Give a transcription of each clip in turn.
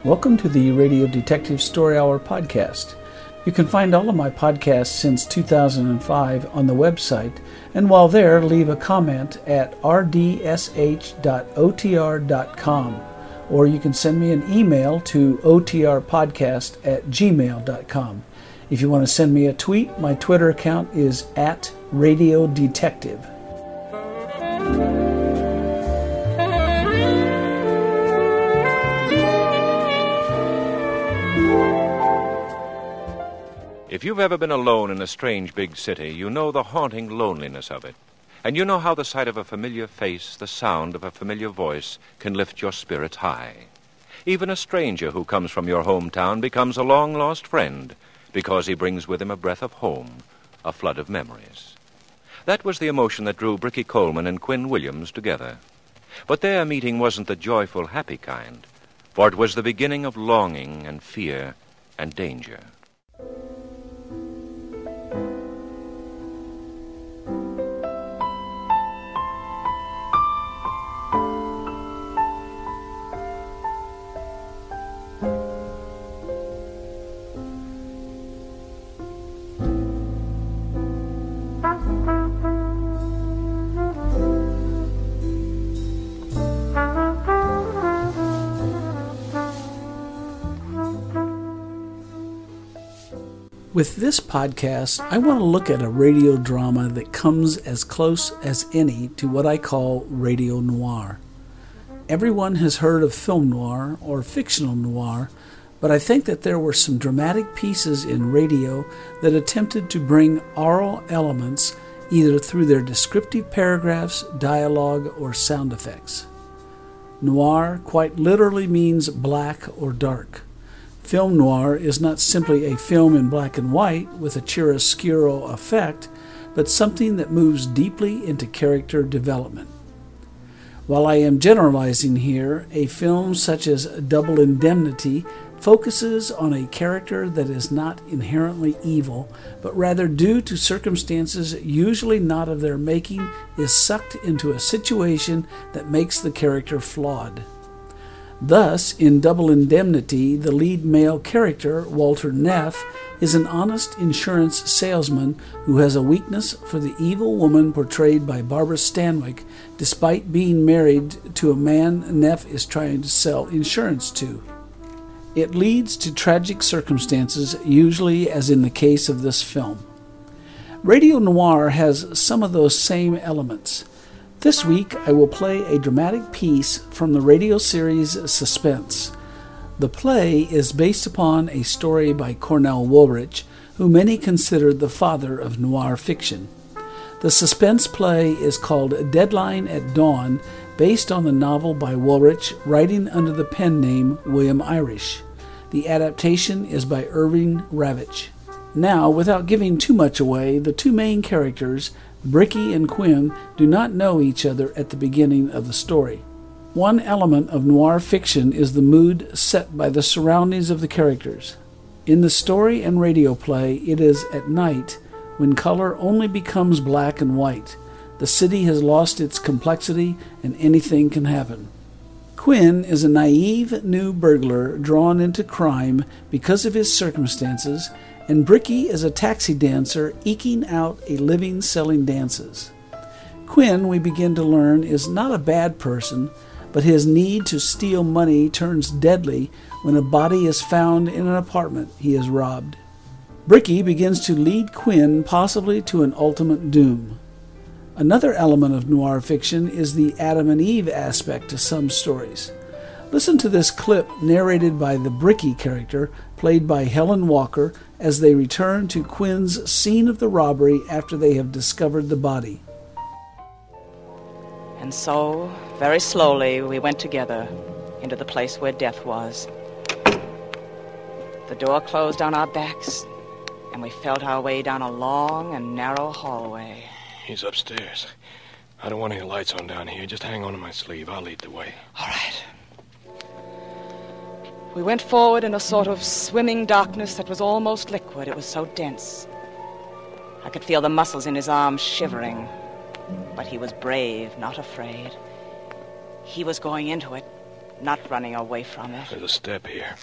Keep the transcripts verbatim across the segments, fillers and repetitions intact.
Welcome to the Radio Detective Story Hour podcast. You can find all of my podcasts since two thousand five on the website, and while there, leave a comment at r d s h dot o t r dot com, or you can send me an email to o t r podcast at gmail dot com. If you want to send me a tweet, my Twitter account is at Radio Detective. If you've ever been alone in a strange big city, you know the haunting loneliness of it. And you know how the sight of a familiar face, the sound of a familiar voice, can lift your spirits high. Even a stranger who comes from your hometown becomes a long-lost friend because he brings with him a breath of home, a flood of memories. That was the emotion that drew Bricky Coleman and Quinn Williams together. But their meeting wasn't the joyful, happy kind, for it was the beginning of longing and fear and danger. With this podcast, I want to look at a radio drama that comes as close as any to what I call radio noir. Everyone has heard of film noir or fictional noir, but I think that there were some dramatic pieces in radio that attempted to bring aural elements either through their descriptive paragraphs, dialogue, or sound effects. Noir quite literally means black or dark. Film noir is not simply a film in black and white with a chiaroscuro effect, but something that moves deeply into character development. While I am generalizing here, a film such as Double Indemnity focuses on a character that is not inherently evil, but rather due to circumstances usually not of their making, is sucked into a situation that makes the character flawed. Thus, in Double Indemnity, the lead male character, Walter Neff, is an honest insurance salesman who has a weakness for the evil woman portrayed by Barbara Stanwyck, despite being married to a man Neff is trying to sell insurance to. It leads to tragic circumstances, usually as in the case of this film. Radio noir has some of those same elements. This week, I will play a dramatic piece from the radio series Suspense. The play is based upon a story by Cornell Woolrich, who many consider the father of noir fiction. The suspense play is called Deadline at Dawn, based on the novel by Woolrich, writing under the pen name William Irish. The adaptation is by Irving Ravitch. Now, without giving too much away, the two main characters, Bricky and Quinn, do not know each other at the beginning of the story. One element of noir fiction is the mood set by the surroundings of the characters. In the story and radio play, it is at night, when color only becomes black and white. The city has lost its complexity, and anything can happen. Quinn is a naive new burglar drawn into crime because of his circumstances, and Bricky is a taxi dancer eking out a living selling dances. Quinn, we begin to learn, is not a bad person, but his need to steal money turns deadly when a body is found in an apartment he has robbed. Bricky begins to lead Quinn possibly to an ultimate doom. Another element of noir fiction is the Adam and Eve aspect to some stories. Listen to this clip narrated by the Bricky character, played by Helen Walker, as they return to Quinn's scene of the robbery after they have discovered the body. And so, very slowly, we went together into the place where death was. The door closed on our backs, and we felt our way down a long and narrow hallway. He's upstairs. I don't want any lights on down here. Just hang on to my sleeve. I'll lead the way. All right. We went forward in a sort of swimming darkness that was almost liquid. It was so dense. I could feel the muscles in his arms shivering. But he was brave, not afraid. He was going into it not running away from it. There's a step here.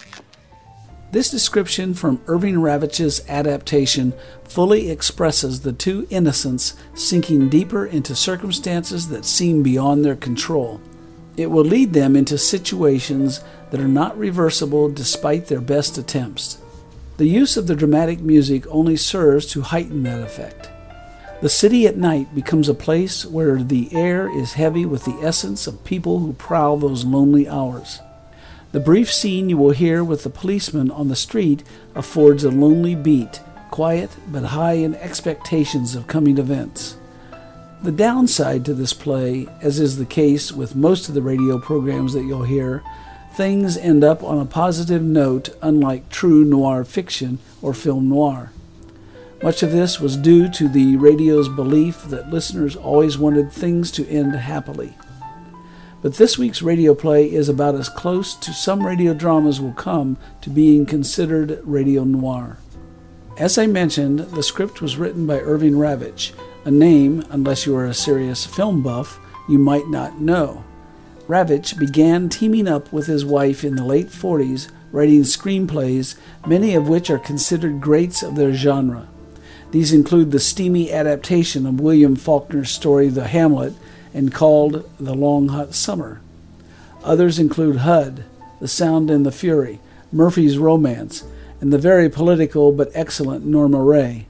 This description from Irving Ravich's adaptation fully expresses the two innocents sinking deeper into circumstances that seem beyond their control. It will lead them into situations that are not reversible despite their best attempts. The use of the dramatic music only serves to heighten that effect. The city at night becomes a place where the air is heavy with the essence of people who prowl those lonely hours. The brief scene you will hear with the policeman on the street affords a lonely beat, quiet but high in expectations of coming events. The downside to this play, as is the case with most of the radio programs that you'll hear, things end up on a positive note, unlike true noir fiction or film noir. Much of this was due to the radio's belief that listeners always wanted things to end happily. But this week's radio play is about as close to some radio dramas will come to being considered radio noir. As I mentioned, the script was written by Irving Ravich, a name, unless you are a serious film buff, you might not know. Ravich began teaming up with his wife in the late forties, writing screenplays, many of which are considered greats of their genre. These include the steamy adaptation of William Faulkner's story The Hamlet, and called The Long Hot Summer. Others include H U D, The Sound and the Fury, Murphy's Romance, and the very political but excellent Norma Rae.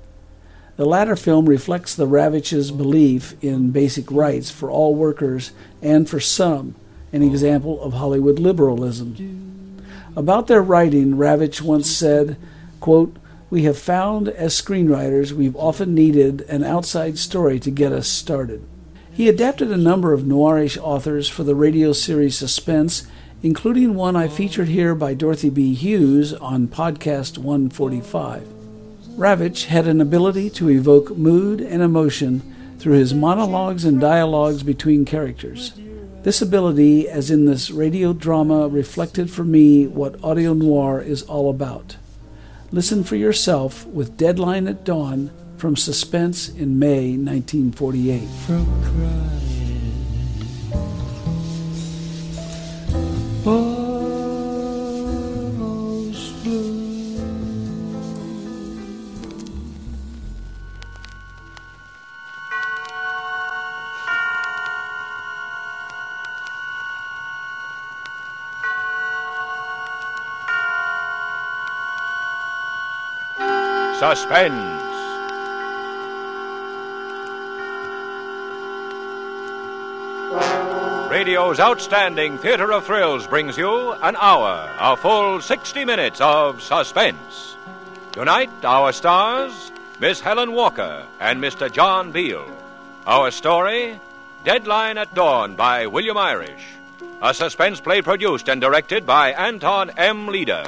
The latter film reflects the Ravich's belief in basic rights for all workers and, for some, an example of Hollywood liberalism. About their writing, Ravich once said, quote, "We have found as screenwriters we've often needed an outside story to get us started." He adapted a number of noirish authors for the radio series Suspense, including one I featured here by Dorothy B. Hughes on podcast one forty-five. Ravich had an ability to evoke mood and emotion through his monologues and dialogues between characters. This ability, as in this radio drama, reflected for me what audio noir is all about. Listen for yourself with Deadline at Dawn from Suspense in May nineteen forty-eight. From crying, almost blue. Suspense. Radio's outstanding theater of thrills brings you an hour, a full sixty minutes of suspense. Tonight, our stars, Miss Helen Walker and Mister John Beale. Our story, Deadline at Dawn by William Irish. A suspense play produced and directed by Anton M. Leader.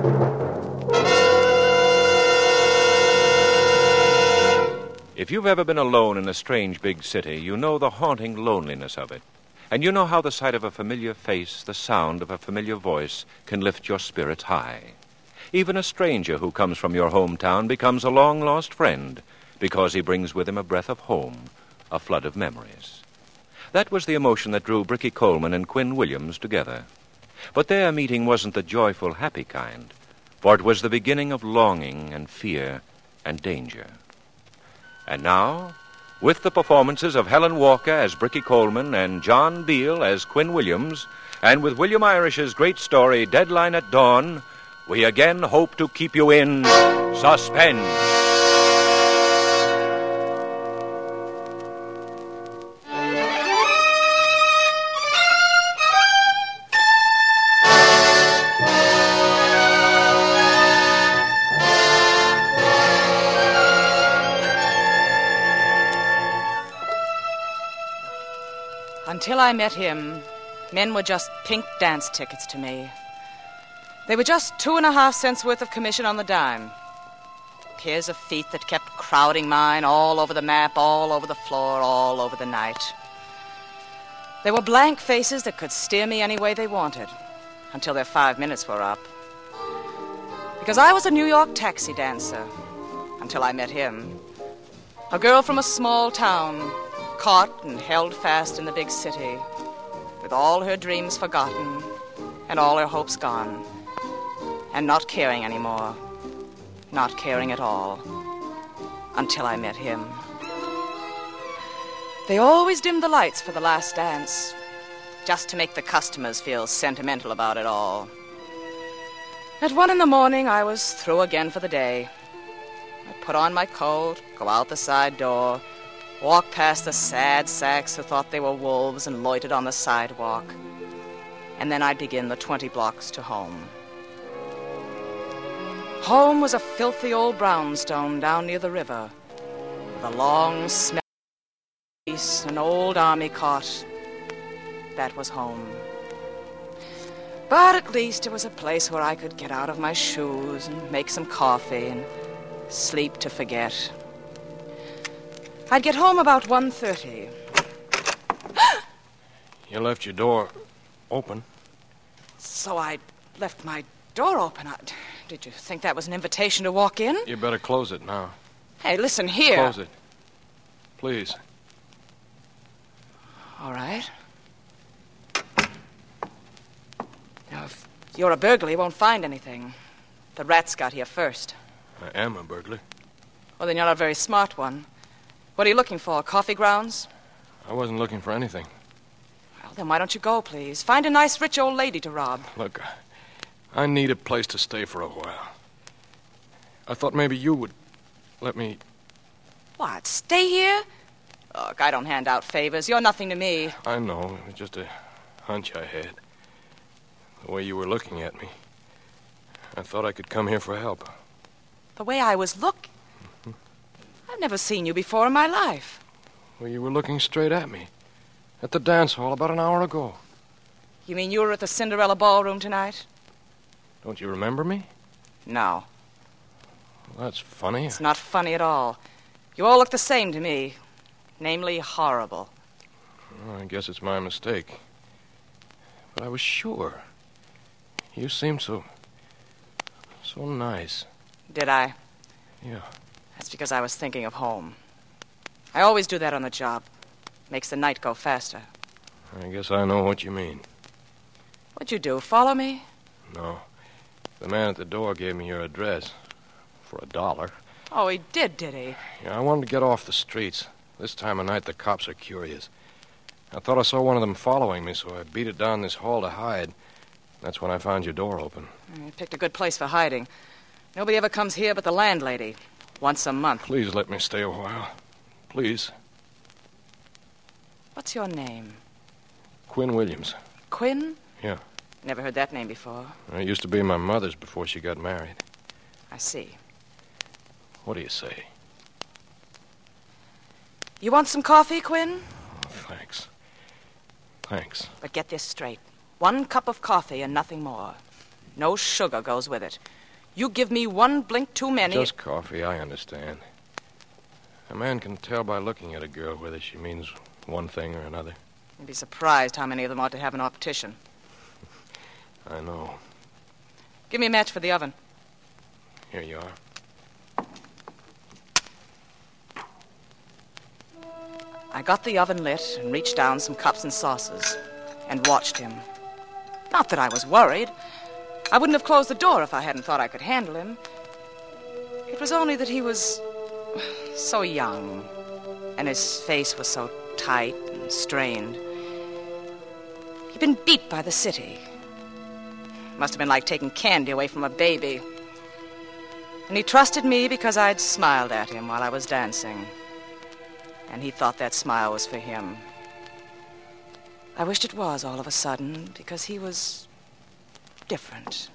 If you've ever been alone in a strange big city, you know the haunting loneliness of it. And you know how the sight of a familiar face, the sound of a familiar voice, can lift your spirits high. Even a stranger who comes from your hometown becomes a long-lost friend because he brings with him a breath of home, a flood of memories. That was the emotion that drew Bricky Coleman and Quinn Williams together. But their meeting wasn't the joyful, happy kind, for it was the beginning of longing and fear and danger. And now, with the performances of Helen Walker as Bricky Coleman and John Beale as Quinn Williams, and with William Irish's great story, Deadline at Dawn, we again hope to keep you in suspense. Until I met him, men were just pink dance tickets to me. They were just two and a half cents worth of commission on the dime. Pairs of feet that kept crowding mine all over the map, all over the floor, all over the night. They were blank faces that could steer me any way they wanted, until their five minutes were up. Because I was a New York taxi dancer, until I met him. A girl from a small town, caught and held fast in the big city, with all her dreams forgotten and all her hopes gone, and not caring anymore, not caring at all, until I met him. They always dimmed the lights for the last dance, just to make the customers feel sentimental about it all. At one in the morning, I was through again for the day. I'd put on my coat, go out the side door, walk past the sad sacks who thought they were wolves and loitered on the sidewalk. And then I'd begin the twenty blocks to home. Home was a filthy old brownstone down near the river, with a long, smelly piece, an old army cot. That was home. But at least it was a place where I could get out of my shoes and make some coffee and sleep to forget. I'd get home about one thirty. You left your door open. So I left my door open. I, did you think that was an invitation to walk in? You better close it now. Hey, listen here. Close it. Please. All right. Now, if you're a burglar, you won't find anything. The rats got here first. I am a burglar. Well, then you're not a very smart one. What are you looking for, coffee grounds? I wasn't looking for anything. Well, then why don't you go, please? Find a nice, rich old lady to rob. Look, I need a place to stay for a while. I thought maybe you would let me... What, stay here? Look, I don't hand out favors. You're nothing to me. I know. It was just a hunch I had. The way you were looking at me. I thought I could come here for help. The way I was looking? Mm-hmm. I've never seen you before in my life. Well, you were looking straight at me. At the dance hall about an hour ago. You mean you were at the Cinderella Ballroom tonight? Don't you remember me? No. Well, that's funny. It's not funny at all. You all look the same to me. Namely, horrible. Well, I guess it's my mistake. But I was sure. You seemed so... so nice. Did I? Yeah. That's because I was thinking of home. I always do that on the job. Makes the night go faster. I guess I know what you mean. What'd you do, follow me? No. The man at the door gave me your address. For a dollar. Oh, he did, did he? Yeah, I wanted to get off the streets. This time of night, the cops are curious. I thought I saw one of them following me, so I beat it down this hall to hide. That's when I found your door open. You picked a good place for hiding. Nobody ever comes here but the landlady. Once a month. Please let me stay a while. Please. What's your name? Quinn Williams. Quinn? Yeah. Never heard that name before. It used to be my mother's before she got married. I see. What do you say? You want some coffee, Quinn? Oh, thanks. Thanks. But get this straight. One cup of coffee and nothing more. No sugar goes with it. You give me one blink too many... Just coffee, I understand. A man can tell by looking at a girl whether she means one thing or another. You'd be surprised how many of them ought to have an optician. I know. Give me a match for the oven. Here you are. I got the oven lit and reached down some cups and saucers and watched him. Not that I was worried. I wouldn't have closed the door if I hadn't thought I could handle him. It was only that he was so young, and his face was so tight and strained. He'd been beat by the city. Must have been like taking candy away from a baby. And he trusted me because I'd smiled at him while I was dancing. And he thought that smile was for him. I wished it was all of a sudden, because he was different.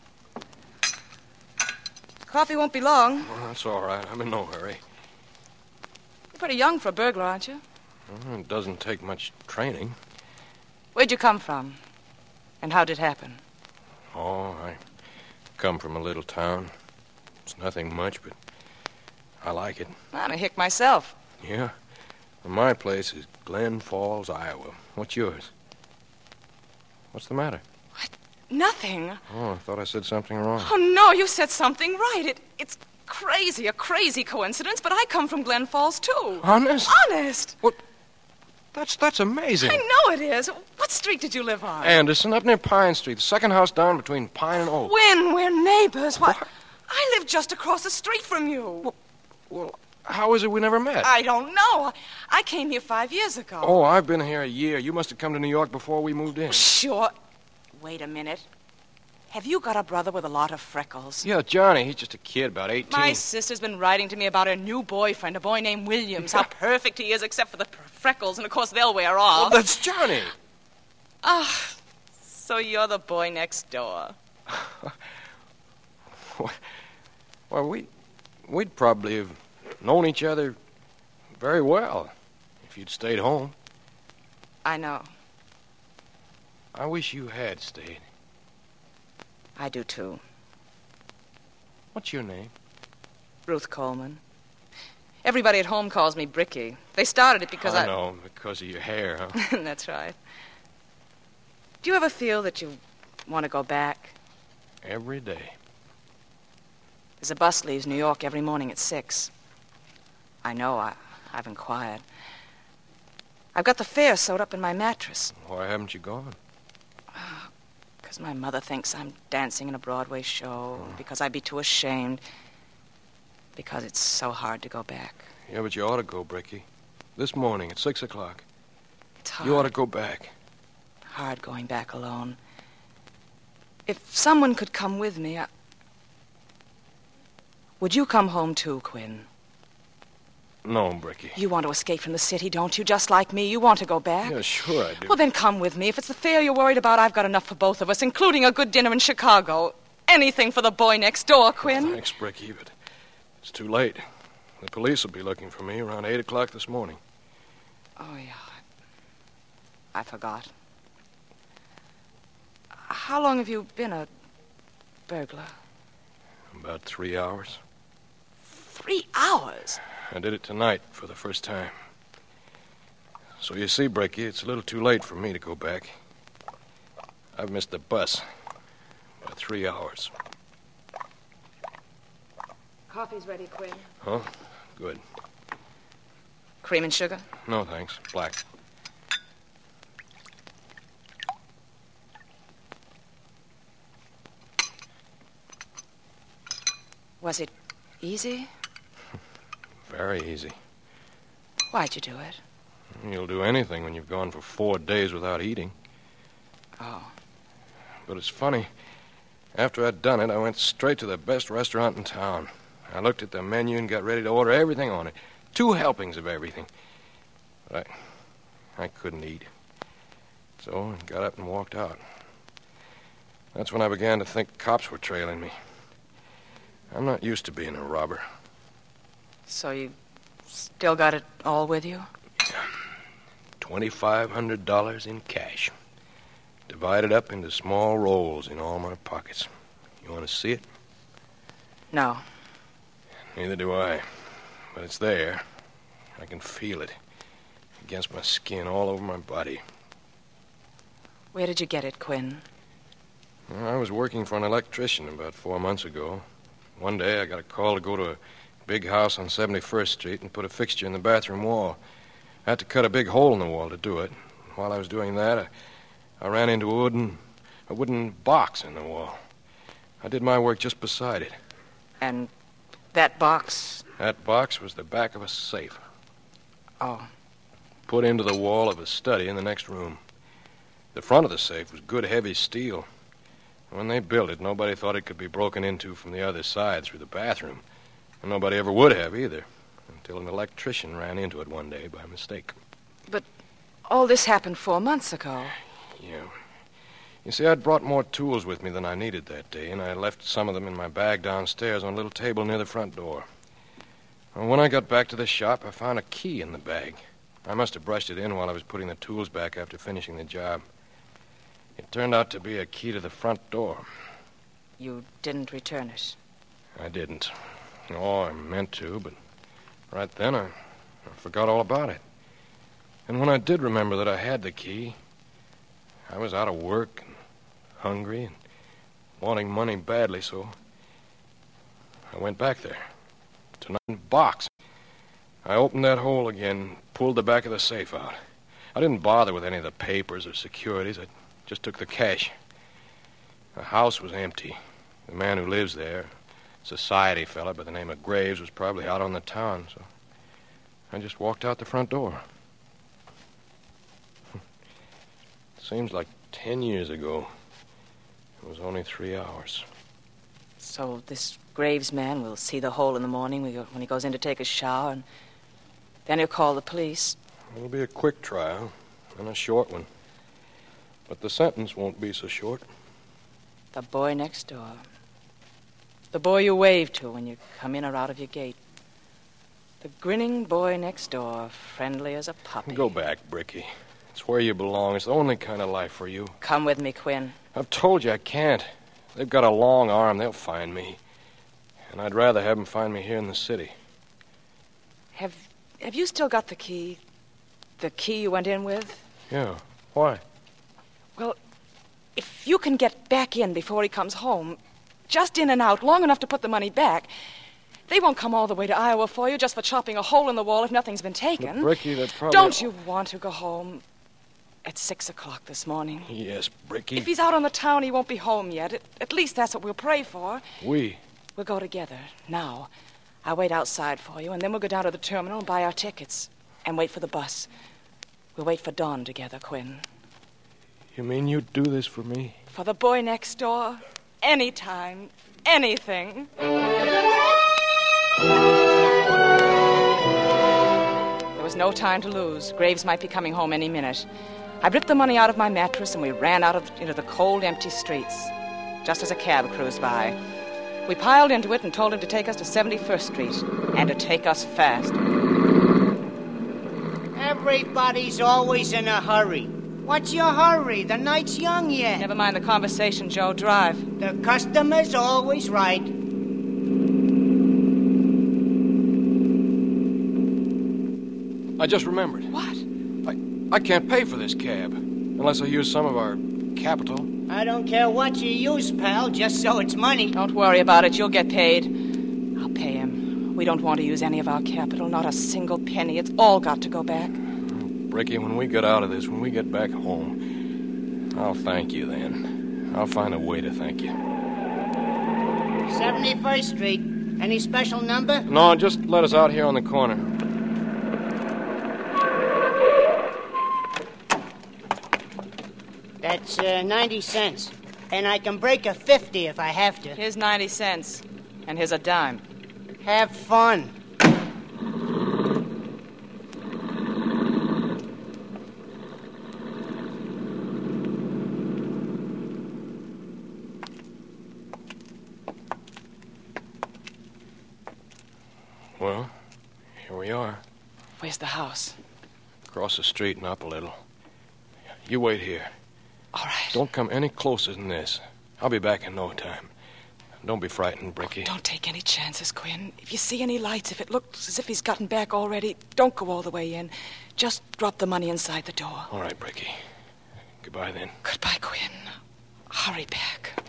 Coffee won't be long. Well, that's all right. I'm in no hurry. You're pretty young for a burglar, aren't you? Well, it doesn't take much training. Where'd you come from? And how'd it happen? Oh, I come from a little town. It's nothing much, but I like it. I'm a hick myself. Yeah? Well, my place is Glen Falls, Iowa. What's yours? What's the matter? What? Nothing. Oh, I thought I said something wrong. Oh, no, you said something right. It, it's crazy, a crazy coincidence, but I come from Glen Falls, too. Honest? Honest. What? That's that's amazing. I know it is. What street did you live on? Anderson, up near Pine Street. The second house down between Pine and Oak. When? We're neighbors. What? I live just across the street from you. Well, well, how is it we never met? I don't know. I came here five years ago. Oh, I've been here a year. You must have come to New York before we moved in. Sure. Wait a minute. Have you got a brother with a lot of freckles? Yeah, Johnny. He's just a kid, about eighteen. My sister's been writing to me about her new boyfriend, a boy named Williams. How perfect he is, except for the freckles, and of course they'll wear off. Well, that's Johnny. Ah, so you're the boy next door. Well, we, we'd probably have known each other very well if you'd stayed home. I know. I wish you had stayed. I do, too. What's your name? Ruth Coleman. Everybody at home calls me Bricky. They started it because I... I know, because of your hair, huh? That's right. Do you ever feel that you want to go back? Every day. There's a bus leaves New York every morning at six. I know. I, I've inquired. I've got the fare sewed up in my mattress. Why haven't you gone? Because my mother thinks I'm dancing in a Broadway show. Oh. Because I'd be too ashamed. Because it's so hard to go back. Yeah, but you ought to go, Bricky. This morning at six o'clock. It's hard. You ought to go back. Hard going back alone. If someone could come with me, I... Would you come home too, Quinn? No, Bricky. You want to escape from the city, don't you? Just like me. You want to go back? Yeah, sure I do. Well, then come with me. If it's the fare you're worried about, I've got enough for both of us, including a good dinner in Chicago. Anything for the boy next door, Quinn. Well, thanks, Bricky, but it's too late. The police will be looking for me around eight o'clock this morning. Oh, yeah. I forgot. How long have you been a burglar? About three hours. Three hours? I did it tonight for the first time. So you see, Bricky, it's a little too late for me to go back. I've missed the bus by three hours. Coffee's ready, Quinn. Huh? Good. Cream and sugar? No, thanks. Black. Was it easy? Very easy. Why'd you do it? You'll do anything when you've gone for four days without eating. Oh. But it's funny. After I'd done it, I went straight to the best restaurant in town. I looked at the menu and got ready to order everything on it. Two helpings of everything. But I, I couldn't eat. So I got up and walked out. That's when I began to think cops were trailing me. I'm not used to being a robber. So you still got it all with you? twenty-five hundred dollars in cash. Divided up into small rolls in all my pockets. You want to see it? No. Neither do I. But it's there. I can feel it. Against my skin, all over my body. Where did you get it, Quinn? Well, I was working for an electrician about four months ago. One day I got a call to go to a big house on seventy-first Street and put a fixture in the bathroom wall. I had to cut a big hole in the wall to do it. While I was doing that, I, I ran into a wooden, a wooden box in the wall. I did my work just beside it. And that box? That box was the back of a safe. Oh. Put into the wall of a study in the next room. The front of the safe was good, heavy steel. When they built it, nobody thought it could be broken into from the other side through the bathroom. And nobody ever would have, either, until an electrician ran into it one day by mistake. But all this happened four months ago. Yeah. You see, I'd brought more tools with me than I needed that day, and I left some of them in my bag downstairs on a little table near the front door. Well, when I got back to the shop, I found a key in the bag. I must have brushed it in while I was putting the tools back after finishing the job. It turned out to be a key to the front door. You didn't return it? I didn't. Oh, I meant to, but right then I, I forgot all about it. And when I did remember that I had the key, I was out of work and hungry and wanting money badly, so I went back there to the box. I opened that hole again, pulled the back of the safe out. I didn't bother with any of the papers or securities. I just took the cash. The house was empty. The man who lives there, a society fella by the name of Graves, was probably out on the town, so I just walked out the front door. Seems like ten years ago. It was only three hours. So this Graves man will see the hole in the morning when he goes in to take a shower, and then he'll call the police. It'll be a quick trial and a short one. But the sentence won't be so short. The boy next door. The boy you wave to when you come in or out of your gate. The grinning boy next door, friendly as a puppy. Go back, Bricky. It's where you belong. It's the only kind of life for you. Come with me, Quinn. I've told you I can't. They've got a long arm. They'll find me. And I'd rather have them find me here in the city. Have have you still got the key? The key you went in with? Yeah. Why? Well, if you can get back in before he comes home, just in and out, long enough to put the money back, they won't come all the way to Iowa for you just for chopping a hole in the wall if nothing's been taken. But Bricky, that probably... Don't you want to go home at six o'clock this morning? Yes, Bricky. If he's out on the town, he won't be home yet. At, at least that's what we'll pray for. We? We'll go together, now. I'll wait outside for you, and then we'll go down to the terminal and buy our tickets. And wait for the bus. We'll wait for dawn together, Quinn. You mean you'd do this for me? For the boy next door? Anytime. Anything. There was no time to lose. Graves might be coming home any minute. I ripped the money out of my mattress and we ran out of, into the cold, empty streets, just as a cab cruised by. We piled into it and told him to take us to seventy-first Street, and to take us fast. Everybody's always in a hurry. What's your hurry? The night's young yet. Never mind the conversation, Joe. Drive. The customer's always right. I just remembered. What? I, I can't pay for this cab unless I use some of our capital. I don't care what you use, pal, just so it's money. Don't worry about it. You'll get paid. I'll pay him. We don't want to use any of our capital, not a single penny. It's all got to go back. Bricky, when we get out of this, when we get back home, I'll thank you then. I'll find a way to thank you. seventy-first Street. Any special number? No, just let us out here on the corner. That's uh, ninety cents. And I can break a fifty if I have to. Here's ninety cents. And here's a dime. Have fun. Well, here we are. Where's the house? Across the street and up a little. You wait here. All right. Don't come any closer than this. I'll be back in no time. Don't be frightened, Bricky. Don't take any chances, Quinn. If you see any lights, if it looks as if he's gotten back already, don't go all the way in. Just drop the money inside the door. All right, Bricky. Goodbye, then. Goodbye, Quinn. Hurry back.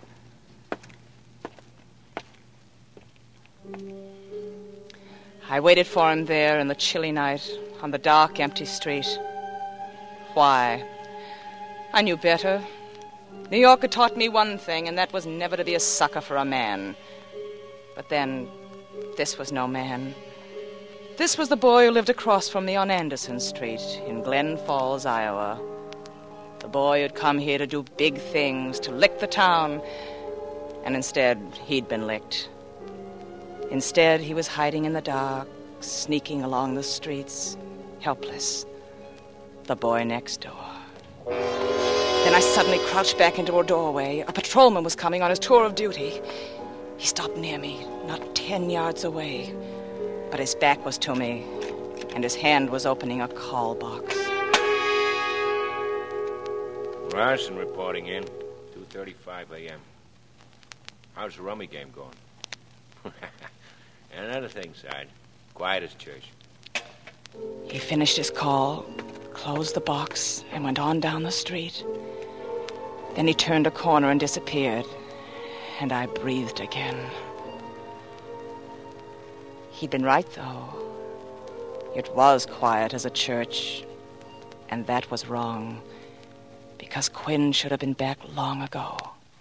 I waited for him there in the chilly night, on the dark, empty street. Why? I knew better. New York had taught me one thing, and that was never to be a sucker for a man. But then, this was no man. This was the boy who lived across from me on Anderson Street in Glen Falls, Iowa. The boy who'd come here to do big things, to lick the town, and instead, he'd been licked. Instead, he was hiding in the dark, sneaking along the streets, helpless. The boy next door. Then I suddenly crouched back into a doorway. A patrolman was coming on his tour of duty. He stopped near me, not ten yards away. But his back was to me, and his hand was opening a call box. Ryerson reporting in, two thirty-five a.m. How's the rummy game going? And another thing, Sarge. Quiet as church. He finished his call, closed the box, and went on down the street. Then he turned a corner and disappeared, and I breathed again. He'd been right, though. It was quiet as a church, And that was wrong, because Quinn should have been back long ago.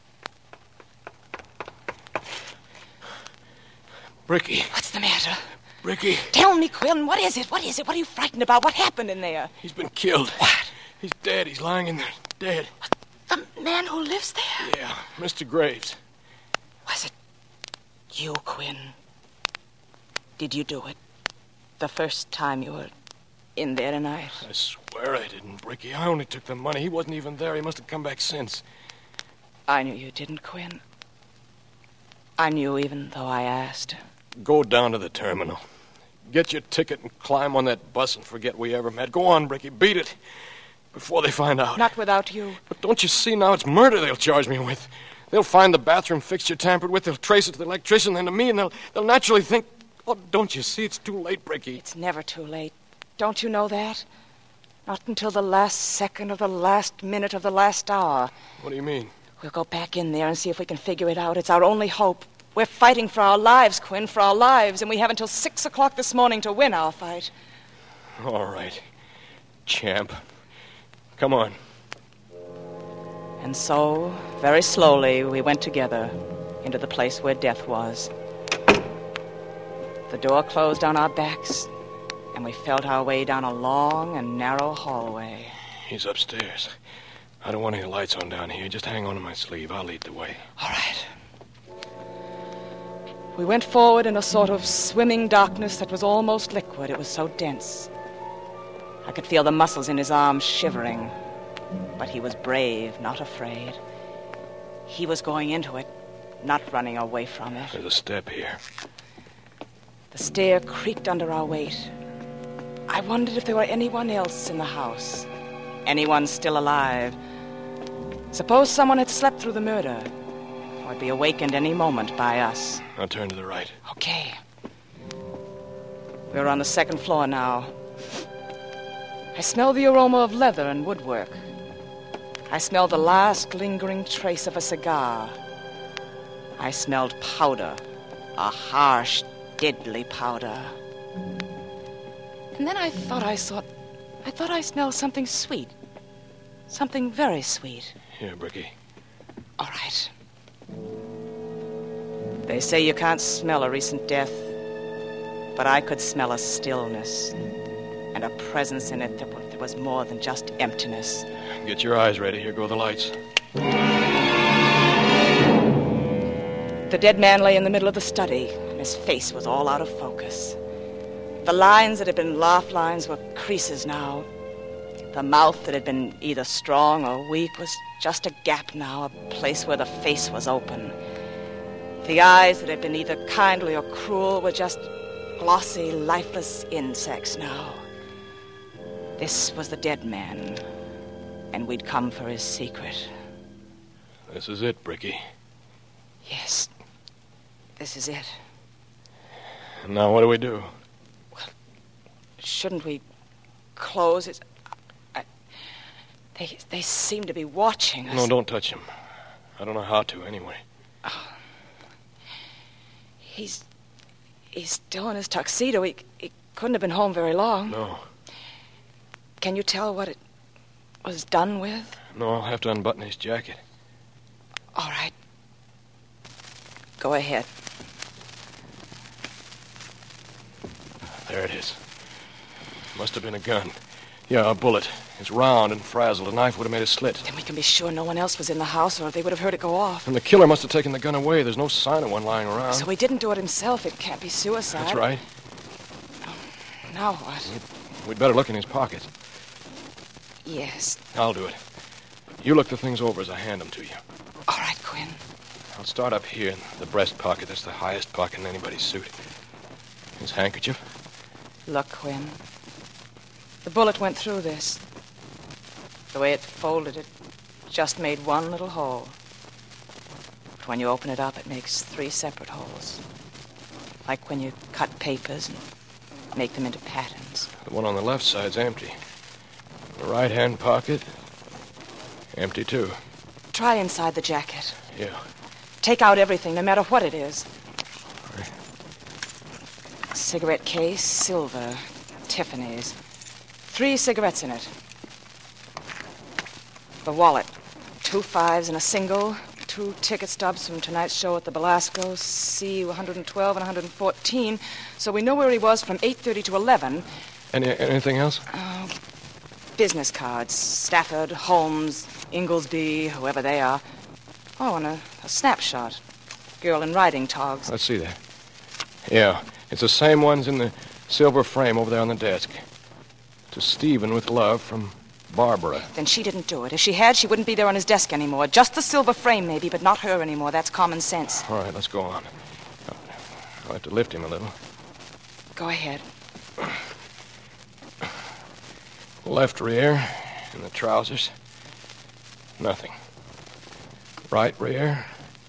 Bricky. What's the matter? Bricky. Tell me, Quinn, what is it? What is it? What are you frightened about? What happened in there? He's been killed. What? He's dead. He's lying in there, dead. The man who lives there? Yeah, Mister Graves. Was it you, Quinn? Did you do it? The first time you were in there tonight? I swear I didn't, Bricky. I only took the money. He wasn't even there. He must have come back since. I knew you didn't, Quinn. I knew even though I asked. Go down to the terminal. Get your ticket and climb on that bus and forget we ever met. Go on, Bricky. Beat it. Before they find out. Not without you. But don't you see now? It's murder they'll charge me with. They'll find the bathroom fixture tampered with. They'll trace it to the electrician, then to me, and they'll, they'll naturally think... Oh, don't you see? It's too late, Bricky. It's never too late. Don't you know that? Not until the last second of the last minute of the last hour. What do you mean? We'll go back in there and see if we can figure it out. It's our only hope. We're fighting for our lives, Quinn, for our lives, and we have until six o'clock this morning to win our fight. All right, champ. Come on. And so, very slowly, we went together into the place where death was. The door closed on our backs, and we felt our way down a long and narrow hallway. He's upstairs. I don't want any lights on down here. Just hang on to my sleeve. I'll lead the way. All right. We went forward in a sort of swimming darkness that was almost liquid. It was so dense. I could feel the muscles in his arms shivering. But he was brave, not afraid. He was going into it, not running away from it. There's a step here. The stair creaked under our weight. I wondered if there were anyone else in the house. Anyone still alive. Suppose someone had slept through the murder, or would be awakened any moment by us. I'll turn to the right. Okay. We were on the second floor now. I smelled the aroma of leather and woodwork. I smelled the last lingering trace of a cigar. I smelled powder, a harsh, deadly powder. And then I thought I saw... I thought I smelled something sweet. Something very sweet. Here, Bricky. All right. They say you can't smell a recent death, but I could smell a stillness and a presence in it that was more than just emptiness. Get your eyes ready. Here go the lights. The dead man lay in the middle of the study, and his face was all out of focus. The lines that had been laugh lines were creases now. The mouth that had been either strong or weak was just a gap now, a place where the face was open. The eyes that had been either kindly or cruel were just glossy, lifeless insects now. This was the dead man, and we'd come for his secret. This is it, Bricky. Yes, this is it. And now what do we do? Well, shouldn't we close it? I, they, they seem to be watching us. No, don't touch him. I don't know how to, anyway. Oh. He's... He's still in his tuxedo. He, he couldn't have been home very long. No. Can you tell what it was done with? No, I'll have to unbutton his jacket. All right. Go ahead. There it is. Must have been a gun. Yeah, a bullet. It's round and frazzled. A knife would have made a slit. Then we can be sure no one else was in the house, or they would have heard it go off. And the killer must have taken the gun away. There's no sign of one lying around. So he didn't do it himself. It can't be suicide. That's right. Now what? We'd better look in his pockets. Yes. I'll do it. You look the things over as I hand them to you. All right, Quinn. I'll start up here in the breast pocket. That's the highest pocket in anybody's suit. His handkerchief. Look, Quinn. The bullet went through this. The way it folded, it just made one little hole. But when you open it up, it makes three separate holes. Like when you cut papers and make them into patterns. The one on the left side's empty. The right-hand pocket, empty too. Try inside the jacket. Yeah. Take out everything, no matter what it is. All right. Cigarette case, silver, Tiffany's. Three cigarettes in it. The wallet. Two fives and a single. Two ticket stubs from tonight's show at the Belasco. C one twelve and one fourteen. So we know where he was from eight thirty to eleven. Any, anything else? Uh, business cards. Stafford, Holmes, Inglesby, whoever they are. Oh, and a, a snapshot. Girl in riding togs. Let's see that. Yeah, it's the same ones in the silver frame over there on the desk. To Stephen with love from Barbara. Then she didn't do it. If she had, she wouldn't be there on his desk anymore. Just the silver frame, maybe, but not her anymore. That's common sense. All right, let's go on. I'll have to lift him a little. Go ahead. Left rear in the trousers. Nothing. Right rear.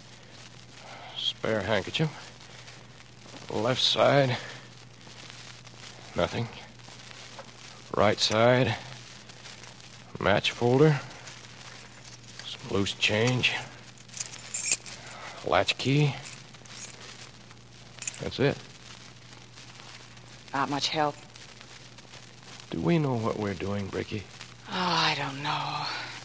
Spare handkerchief. Left side. Nothing. Right side. Match folder. Some loose change. Latch key. That's it. Not much help. Do we know what we're doing, Bricky? Oh, I don't know.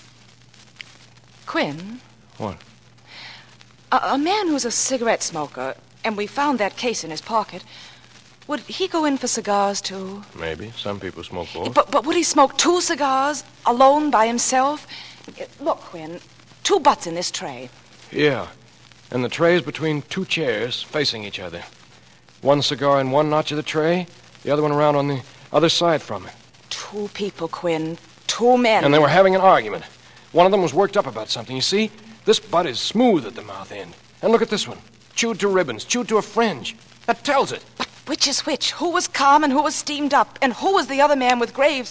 Quinn? What? A, a man who's a cigarette smoker, and we found that case in his pocket, would he go in for cigars, too? Maybe. Some people smoke both. But, but would he smoke two cigars, alone, by himself? Look, Quinn, two butts in this tray. Yeah. And the tray's between two chairs facing each other. One cigar in one notch of the tray, the other one around on the other side from it. Two people, Quinn. Two men. And they were having an argument. One of them was worked up about something. You see, this butt is smooth at the mouth end. And look at this one. Chewed to ribbons, chewed to a fringe. That tells it. But which is which? Who was calm and who was steamed up? And who was the other man with Graves?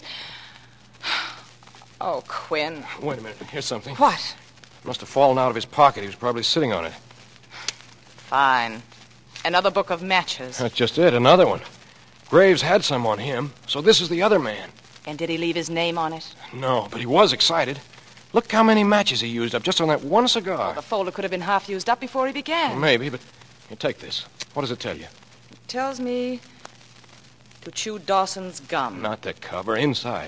Oh, Quinn. Wait a minute. Here's something. What? It must have fallen out of his pocket. He was probably sitting on it. Fine. Another book of matches. That's just it. Another one. Graves had some on him, so this is the other man. And did he leave his name on it? No, but he was excited. Look how many matches he used up just on that one cigar. Well, the folder could have been half used up before he began. Well, maybe, but here, take this. What does it tell you? It tells me to chew Dawson's gum. Not the cover. Inside.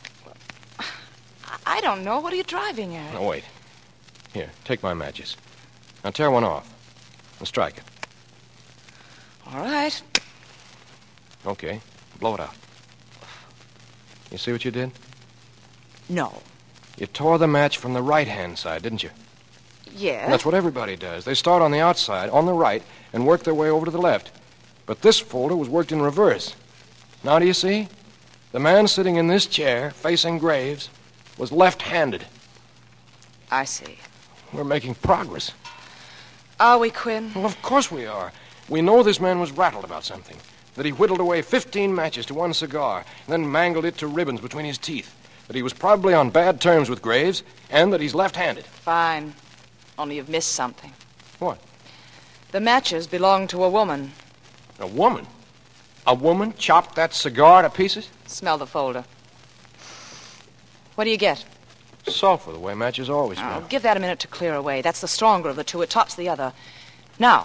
I don't know. What are you driving at? Now, wait. Here, take my matches. Now, tear one off. And strike it. All right. Okay. Blow it out. You see what you did? No. You tore the match from the right-hand side, didn't you? Yeah. And that's what everybody does. They start on the outside, on the right, and work their way over to the left. But this folder was worked in reverse. Now, do you see? The man sitting in this chair, facing Graves, was left-handed. I see. We're making progress. Are we, Quinn? Well, of course we are. We know this man was rattled about something. That he whittled away fifteen matches to one cigar, and then mangled it to ribbons between his teeth. That he was probably on bad terms with Graves, and that he's left-handed. Fine. Only you've missed something. What? The matches belonged to a woman. A woman? A woman chopped that cigar to pieces? Smell the folder. What do you get? Sulfur, the way matches always smell. Oh, give that a minute to clear away. That's the stronger of the two. It tops the other. Now.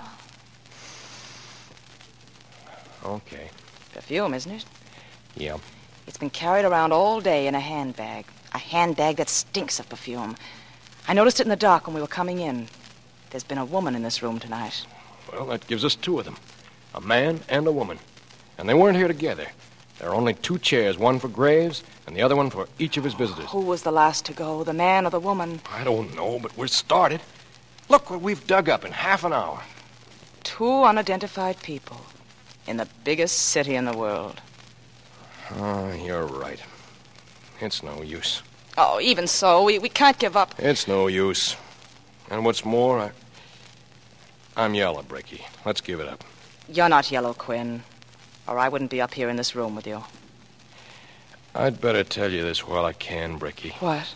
Okay. Perfume, isn't it? Yeah. It's been carried around all day in a handbag. A handbag that stinks of perfume. I noticed it in the dock when we were coming in. There's been a woman in this room tonight. Well, that gives us two of them. A man and a woman. And they weren't here together. There are only two chairs, one for Graves and the other one for each of his visitors. Who was the last to go, the man or the woman? I don't know, but we're started. Look what we've dug up in half an hour. Two unidentified people in the biggest city in the world. Oh, you're right. It's no use. Oh, even so, we, we can't give up. It's no use. And what's more, I... I'm yellow, Bricky. Let's give it up. You're not yellow, Quinn, or I wouldn't be up here in this room with you. I'd better tell you this while I can, Bricky. What?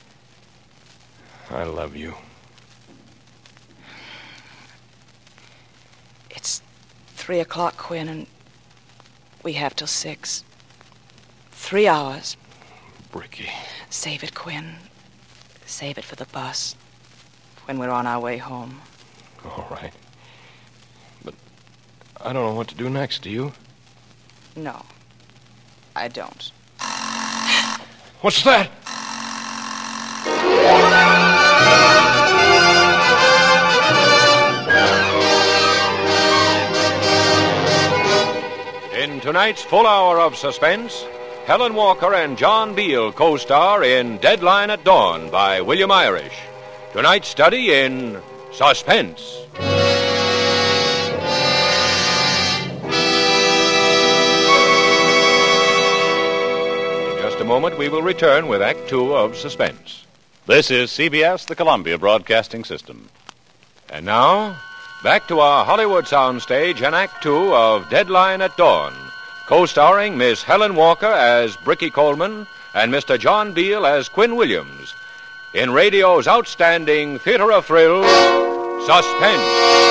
I love you. It's three o'clock, Quinn, and we have till six. Three hours. Bricky. Save it, Quinn. Save it for the bus when we're on our way home. All right. But I don't know what to do next, do you? No, I don't. What's that? tonight's full hour of suspense, Helen Walker and John Beal co-star in Deadline at Dawn by William Irish. Tonight's study in suspense. In just a moment, we will return with Act Two of Suspense. This is C B S, the Columbia Broadcasting System. And now, back to our Hollywood soundstage and Act Two of Deadline at Dawn, co-starring Miss Helen Walker as Bricky Coleman and Mister John Beal as Quinn Williams, in radio's outstanding theater of thrill, Suspense.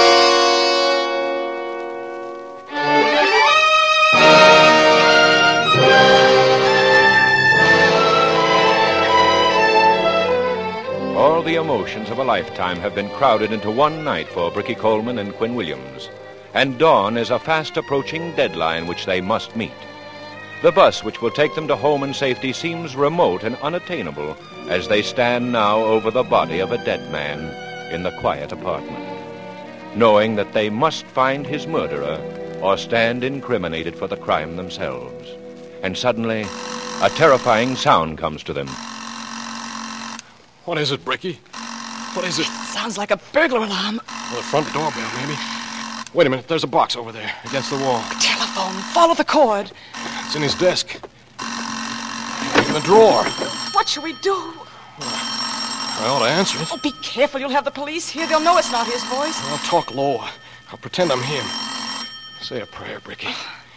All the emotions of a lifetime have been crowded into one night for Bricky Coleman and Quinn Williams, and dawn is a fast-approaching deadline which they must meet. The bus which will take them to home in safety seems remote and unattainable as they stand now over the body of a dead man in the quiet apartment, knowing that they must find his murderer or stand incriminated for the crime themselves. And suddenly, a terrifying sound comes to them. What is it, Bricky? What is it? Sounds like a burglar alarm. Well, the front doorbell, maybe. Wait a minute. There's a box over there against the wall. Telephone. Follow the cord. It's in his desk. In the drawer. What shall we do? I ought to answer it. Oh, be careful. You'll have the police here. They'll know it's not his voice. I'll talk low. I'll pretend I'm him. Say a prayer, Bricky.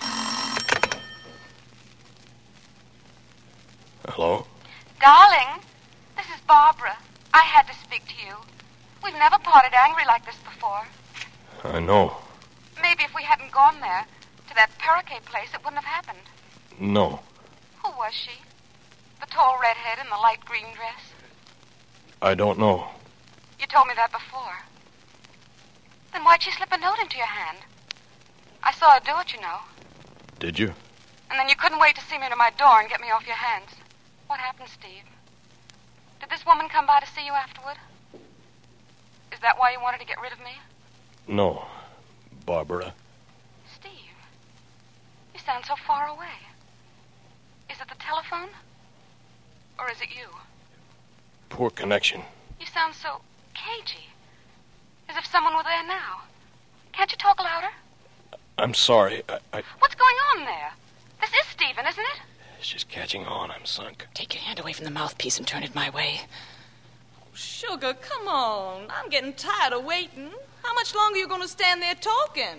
Hello? Darling, this is Barbara. I had to speak to you. We've never parted angry like this before. I know. Maybe if we hadn't gone there, to that Paraquet place, it wouldn't have happened. No. Who was she? The tall redhead in the light green dress? I don't know. You told me that before. Then why'd she slip a note into your hand? I saw her do it, you know. Did you? And then you couldn't wait to see me to my door and get me off your hands. What happened, Steve? Did this woman come by to see you afterward? Is that why you wanted to get rid of me? No, Barbara. Steve, you sound so far away. Is it the telephone? Or is it you? Poor connection. You sound so cagey. As if someone were there now. Can't you talk louder? I'm sorry. I, I... What's going on there? This is Stephen, isn't it? It's just catching on. I'm sunk. Take your hand away from the mouthpiece and turn it my way. Sugar, come on. I'm getting tired of waiting. How much longer are you going to stand there talking?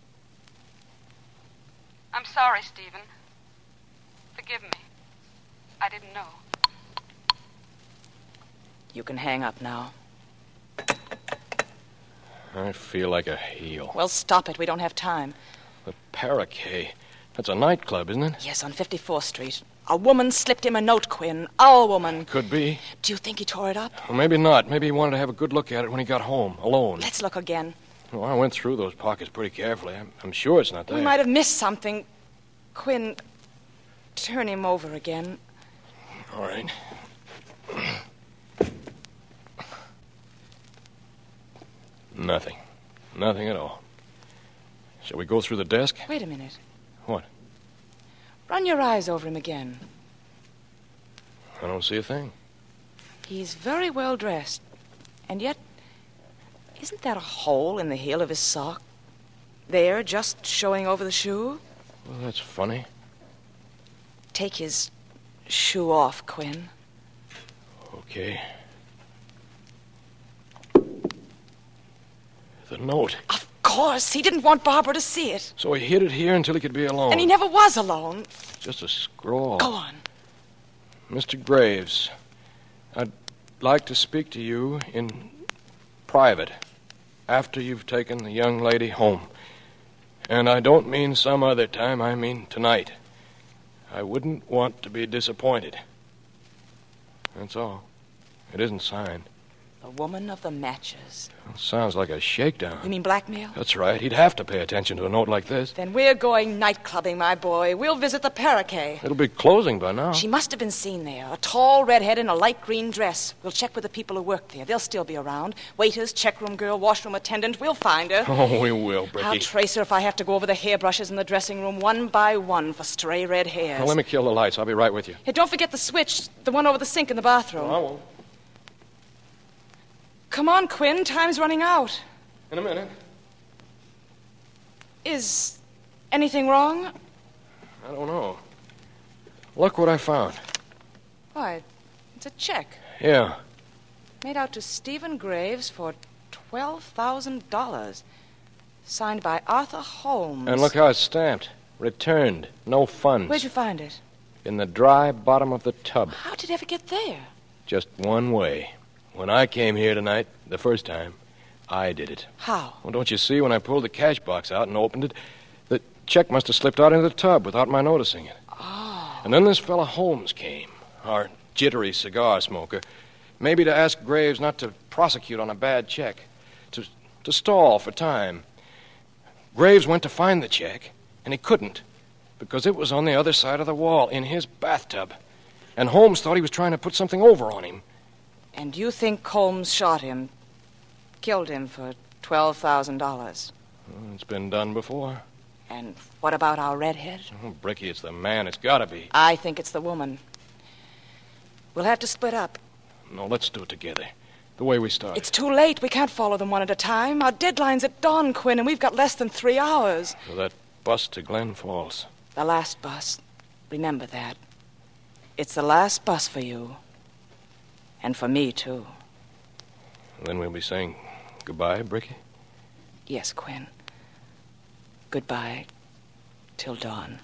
I'm sorry, Stephen. Forgive me. I didn't know. You can hang up now. I feel like a heel. Well, stop it. We don't have time. The Paraquet. That's a nightclub, isn't it? Yes, on fifty-fourth Street. A woman slipped him a note, Quinn. Our woman. Could be. Do you think he tore it up? Well, maybe not. Maybe he wanted to have a good look at it when he got home, alone. Let's look again. Well, I went through those pockets pretty carefully. I'm, I'm sure it's not there. We might have missed something. Quinn, turn him over again. All right. Nothing. Nothing at all. Shall we go through the desk? Wait a minute. What? Run your eyes over him again. I don't see a thing. He's very well dressed. And yet, isn't that a hole in the heel of his sock? There, just showing over the shoe? Well, that's funny. Take his shoe off, Quinn. Okay. The note. Of course. He didn't want Barbara to see it. So he hid it here until he could be alone. And he never was alone. Just a scrawl. Go on. Mister Graves, I'd like to speak to you in private after you've taken the young lady home. And I don't mean some other time, I mean tonight. I wouldn't want to be disappointed. That's all. It isn't signed. The woman of the matches. Sounds like a shakedown. You mean blackmail? That's right. He'd have to pay attention to a note like this. Then we're going night clubbing, my boy. We'll visit the Paraquet. It'll be closing by now. She must have been seen there. A tall redhead in a light green dress. We'll check with the people who work there. They'll still be around. Waiters, checkroom girl, washroom attendant. We'll find her. Oh, we will, Bricky. I'll trace her if I have to go over the hairbrushes in the dressing room one by one for stray red hairs. Well, let me kill the lights. I'll be right with you. Hey, don't forget the switch, the one over the sink in the bathroom. Oh, I won't. Come on, Quinn. Time's running out. In a minute. Is anything wrong? I don't know. Look what I found. Why, it's a check. Yeah. Made out to Stephen Graves for twelve thousand dollars. Signed by Arthur Holmes. And look how it's stamped. Returned. No funds. Where'd you find it? In the dry bottom of the tub. How did it ever get there? Just one way. When I came here tonight, the first time, I did it. How? Well, don't you see, when I pulled the cash box out and opened it, the check must have slipped out into the tub without my noticing it. Oh. And then this fella Holmes came, our jittery cigar smoker, maybe to ask Graves not to prosecute on a bad check, to, to stall for time. Graves went to find the check, and he couldn't, because it was on the other side of the wall, in his bathtub. And Holmes thought he was trying to put something over on him. And you think Holmes shot him, killed him for twelve thousand dollars? Well, it's been done before. And what about our redhead? Oh, Bricky, it's the man. It's got to be. I think it's the woman. We'll have to split up. No, let's do it together. The way we started. It's too late. We can't follow them one at a time. Our deadline's at dawn, Quinn, and we've got less than three hours. For that bus to Glen Falls. The last bus. Remember that. It's the last bus for you. And for me, too. Then we'll be saying goodbye, Bricky? Yes, Quinn. Goodbye. Till dawn.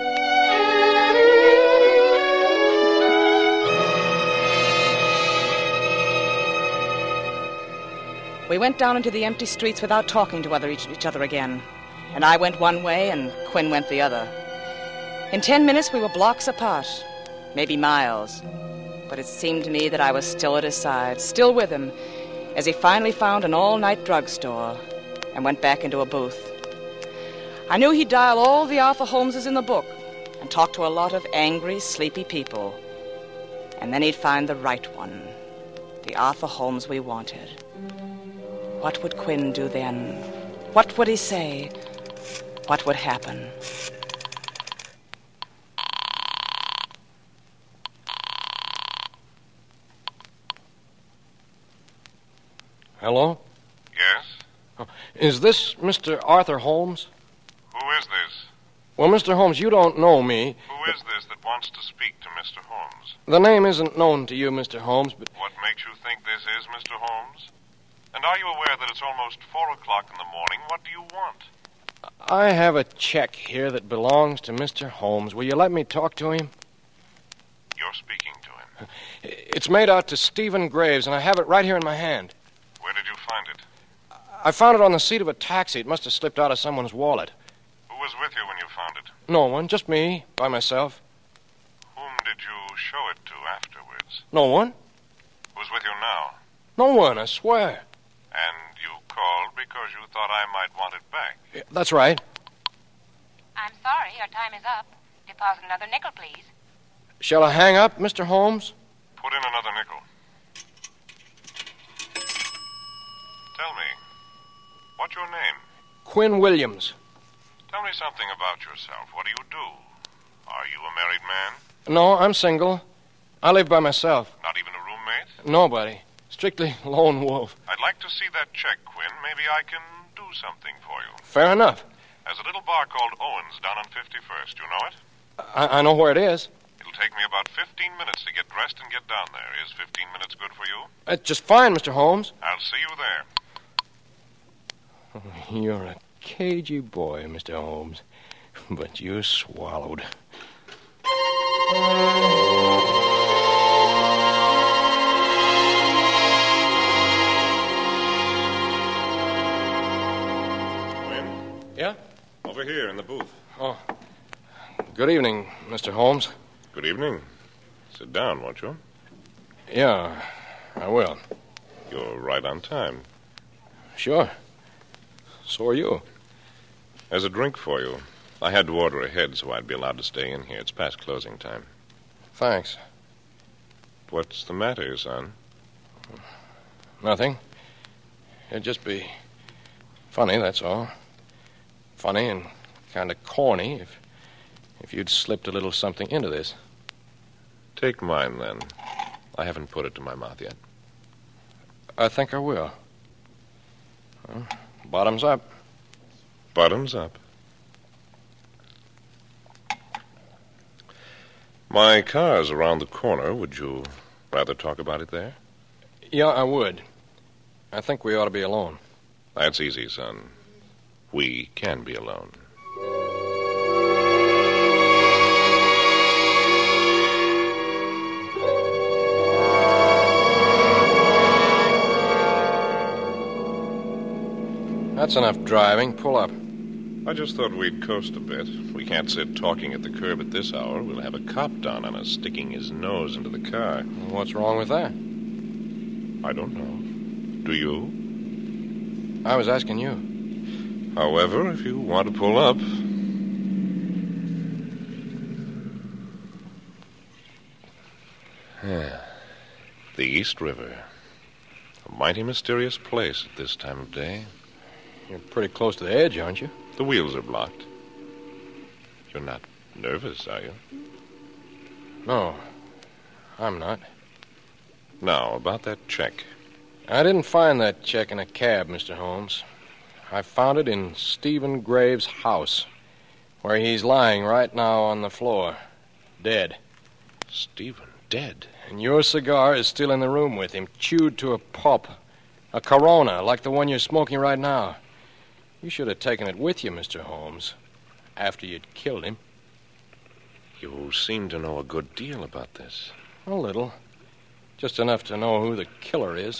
We went down into the empty streets without talking to other each, each other again. And I went one way, and Quinn went the other. In ten minutes, we were blocks apart. Maybe miles. But it seemed to me that I was still at his side, still with him, as he finally found an all-night drugstore and went back into a booth. I knew he'd dial all the Arthur Holmeses in the book and talk to a lot of angry, sleepy people. And then he'd find the right one, the Arthur Holmes we wanted. What would Quinn do then? What would he say? What would happen? Hello? Yes? Oh, is this Mister Arthur Holmes? Who is this? Well, Mister Holmes, you don't know me. Who is this that wants to speak to Mister Holmes? The name isn't known to you, Mister Holmes, but... What makes you think this is Mister Holmes? And are you aware that it's almost four o'clock in the morning? What do you want? I have a check here that belongs to Mister Holmes. Will you let me talk to him? You're speaking to him. It's made out to Stephen Graves, and I have it right here in my hand. Where did you find it? I found it on the seat of a taxi. It must have slipped out of someone's wallet. Who was with you when you found it? No one, just me, by myself. Whom did you show it to afterwards? No one. Who's with you now? No one, I swear. And you called because you thought I might want it back? Yeah, that's right. I'm sorry, your time is up. Deposit another nickel, please. Shall I hang up, Mister Holmes? Put in another nickel. Tell me, what's your name? Quinn Williams. Tell me something about yourself. What do you do? Are you a married man? No, I'm single. I live by myself. Not even a roommate? Nobody. Strictly lone wolf. I'd like to see that check, Quinn. Maybe I can do something for you. Fair enough. There's a little bar called Owen's down on fifty-first. You know it? I, I know where it is. It'll take me about fifteen minutes to get dressed and get down there. Is fifteen minutes good for you? That's just fine, Mister Holmes. I'll see you there. You're a cagey boy, Mister Holmes. But you're swallowed. Quinn? Yeah? Over here in the booth. Oh. Good evening, Mister Holmes. Good evening. Sit down, won't you? Yeah, I will. You're right on time. Sure. So are you. There's a drink for you. I had to order ahead so I'd be allowed to stay in here. It's past closing time. Thanks. What's the matter, son? Nothing. It'd just be funny, that's all. Funny and kind of corny if, if you'd slipped a little something into this. Take mine, then. I haven't put it to my mouth yet. I think I will. Well, bottoms up. Bottoms up. My car's around the corner. Would you rather talk about it there? Yeah, I would. I think we ought to be alone. That's easy, son. We can be alone. That's enough driving. Pull up. I just thought we'd coast a bit. We can't sit talking at the curb at this hour. We'll have a cop down on us, sticking his nose into the car. What's wrong with that? I don't know. Do you? I was asking you. However, if you want to pull up... The East River. A mighty mysterious place at this time of day. You're pretty close to the edge, aren't you? The wheels are blocked. You're not nervous, are you? No, I'm not. Now, about that check. I didn't find that check in a cab, Mister Holmes. I found it in Stephen Graves' house, where he's lying right now on the floor, dead. Stephen, dead? And your cigar is still in the room with him, chewed to a pulp. A Corona, like the one you're smoking right now. You should have taken it with you, Mister Holmes, after you'd killed him. You seem to know a good deal about this. A little. Just enough to know who the killer is.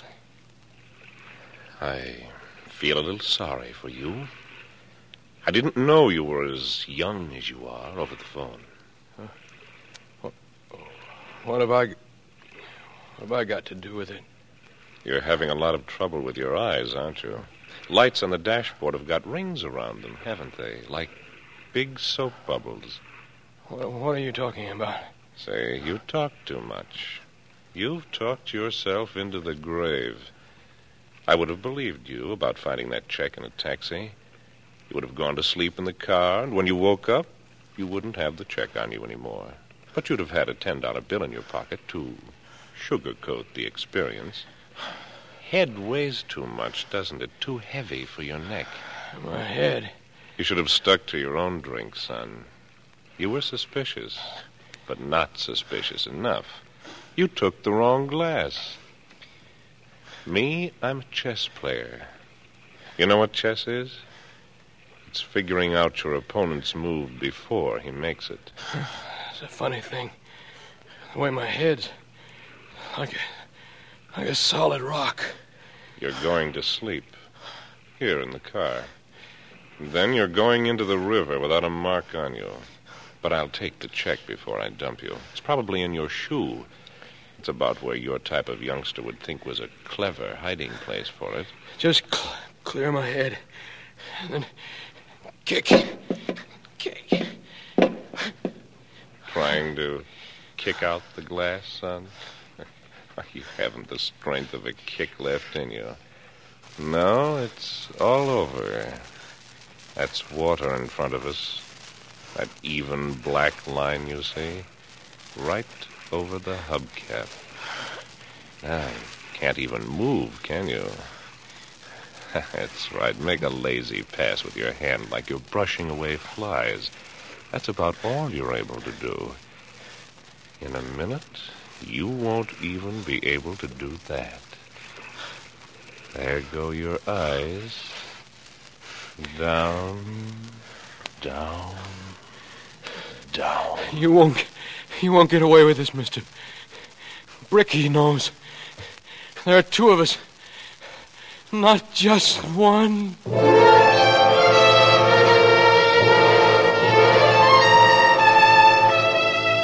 I feel a little sorry for you. I didn't know you were as young as you are over the phone. Huh? What, what have I... What have I got to do with it? You're having a lot of trouble with your eyes, aren't you? Lights on the dashboard have got rings around them, haven't they? Like big soap bubbles. What, what are you talking about? Say, you talk too much. You've talked yourself into the grave. I would have believed you about finding that check in a taxi. You would have gone to sleep in the car, and when you woke up, you wouldn't have the check on you anymore. But you'd have had a ten dollar bill in your pocket to sugarcoat the experience. Head weighs too much, doesn't it? Too heavy for your neck. My head? You should have stuck to your own drink, son. You were suspicious, but not suspicious enough. You took the wrong glass. Me, I'm a chess player. You know what chess is? It's figuring out your opponent's move before he makes it. It's a funny thing. The way my head's like a, like a solid rock. You're going to sleep. Here in the car. Then you're going into the river without a mark on you. But I'll take the check before I dump you. It's probably in your shoe. It's about where your type of youngster would think was a clever hiding place for it. Just cl- clear my head. And then kick. Kick. Trying to kick out the glass, son? You haven't the strength of a kick left in you. No, it's all over. That's water in front of us. That even black line, you see? Right over the hubcap. Now, you can't even move, can you? That's right. Make a lazy pass with your hand like you're brushing away flies. That's about all you're able to do. In a minute, you won't even be able to do that. There go your eyes. Down, down, down. You won't, you won't get away with this, mister. Bricky knows. There are two of us. Not just one.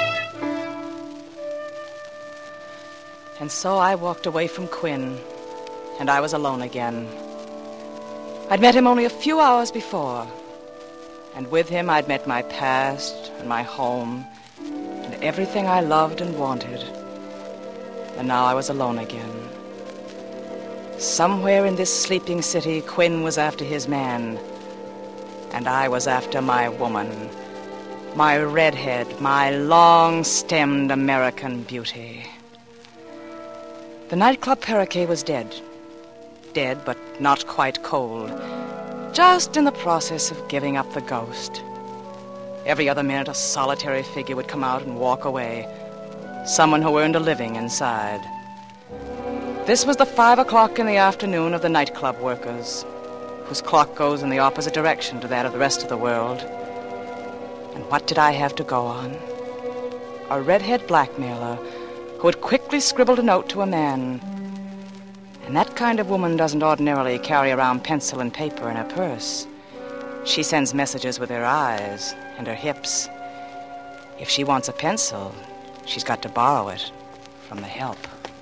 And so I walked away from Quinn, and I was alone again. I'd met him only a few hours before, and with him I'd met my past and my home and everything I loved and wanted. And now I was alone again. Somewhere in this sleeping city, Quinn was after his man, and I was after my woman, my redhead, my long-stemmed American beauty. The nightclub Parakeet was dead. Dead, but not quite cold. Just in the process of giving up the ghost. Every other minute, a solitary figure would come out and walk away. Someone who earned a living inside. This was the five o'clock in the afternoon of the nightclub workers, whose clock goes in the opposite direction to that of the rest of the world. And what did I have to go on? A redhead blackmailer who had quickly scribbled a note to a man. And that kind of woman doesn't ordinarily carry around pencil and paper in her purse. She sends messages with her eyes and her hips. If she wants a pencil, she's got to borrow it from the help.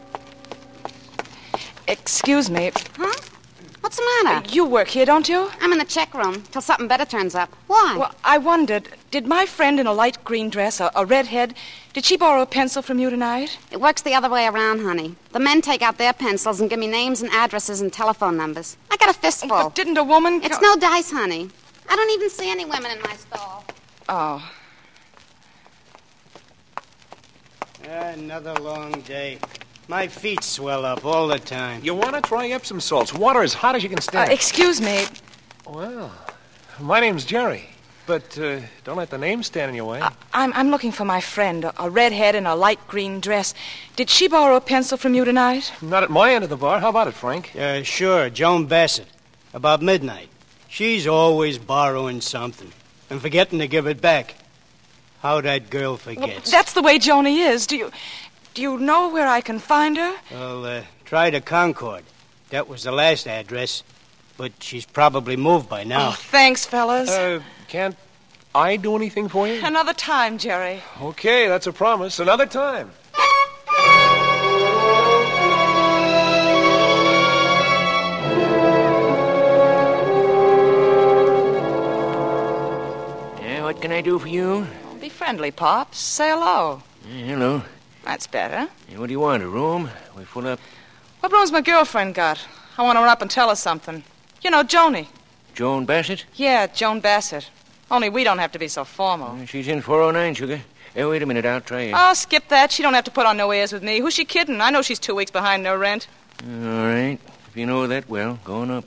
Excuse me. Huh? What's the matter? You work here, don't you? I'm in the check room till something better turns up. Why? Well, I wondered, did my friend in a light green dress, a, a redhead, did she borrow a pencil from you tonight? It works the other way around, honey. The men take out their pencils and give me names and addresses and telephone numbers. I got a fistful. But didn't a woman... It's no dice, honey. I don't even see any women in my stall. Oh. Another long day. My feet swell up all the time. You want to try Epsom salts? Water as hot as you can Uh, stand. excuse me. Well, my name's Jerry. But uh, don't let the name stand in your way. I, I'm, I'm looking for my friend, a, a redhead in a light green dress. Did she borrow a pencil from you tonight? Not at my end of the bar. How about it, Frank? Uh, sure, Joan Bassett. About midnight. She's always borrowing something and forgetting to give it back. How that girl forgets. Well, that's the way Joni is. Do you... Do you know where I can find her? Well, uh, try the Concord. That was the last address. But she's probably moved by now. Oh, thanks, fellas. Uh, can't I do anything for you? Another time, Jerry. Okay, that's a promise. Another time. Yeah, what can I do for you? Be friendly, Pops. Say hello. Yeah, hello. That's better. Yeah, what do you want, a room? We full up? What room's my girlfriend got? I want to run up and tell her something. You know, Joni. Joan Bassett? Yeah, Joan Bassett. Only we don't have to be so formal. Uh, she's in four oh nine, sugar. Hey, wait a minute, I'll try it. Oh, skip that. She don't have to put on no airs with me. Who's she kidding? I know she's two weeks behind no rent. All right. If you know that well, go on up.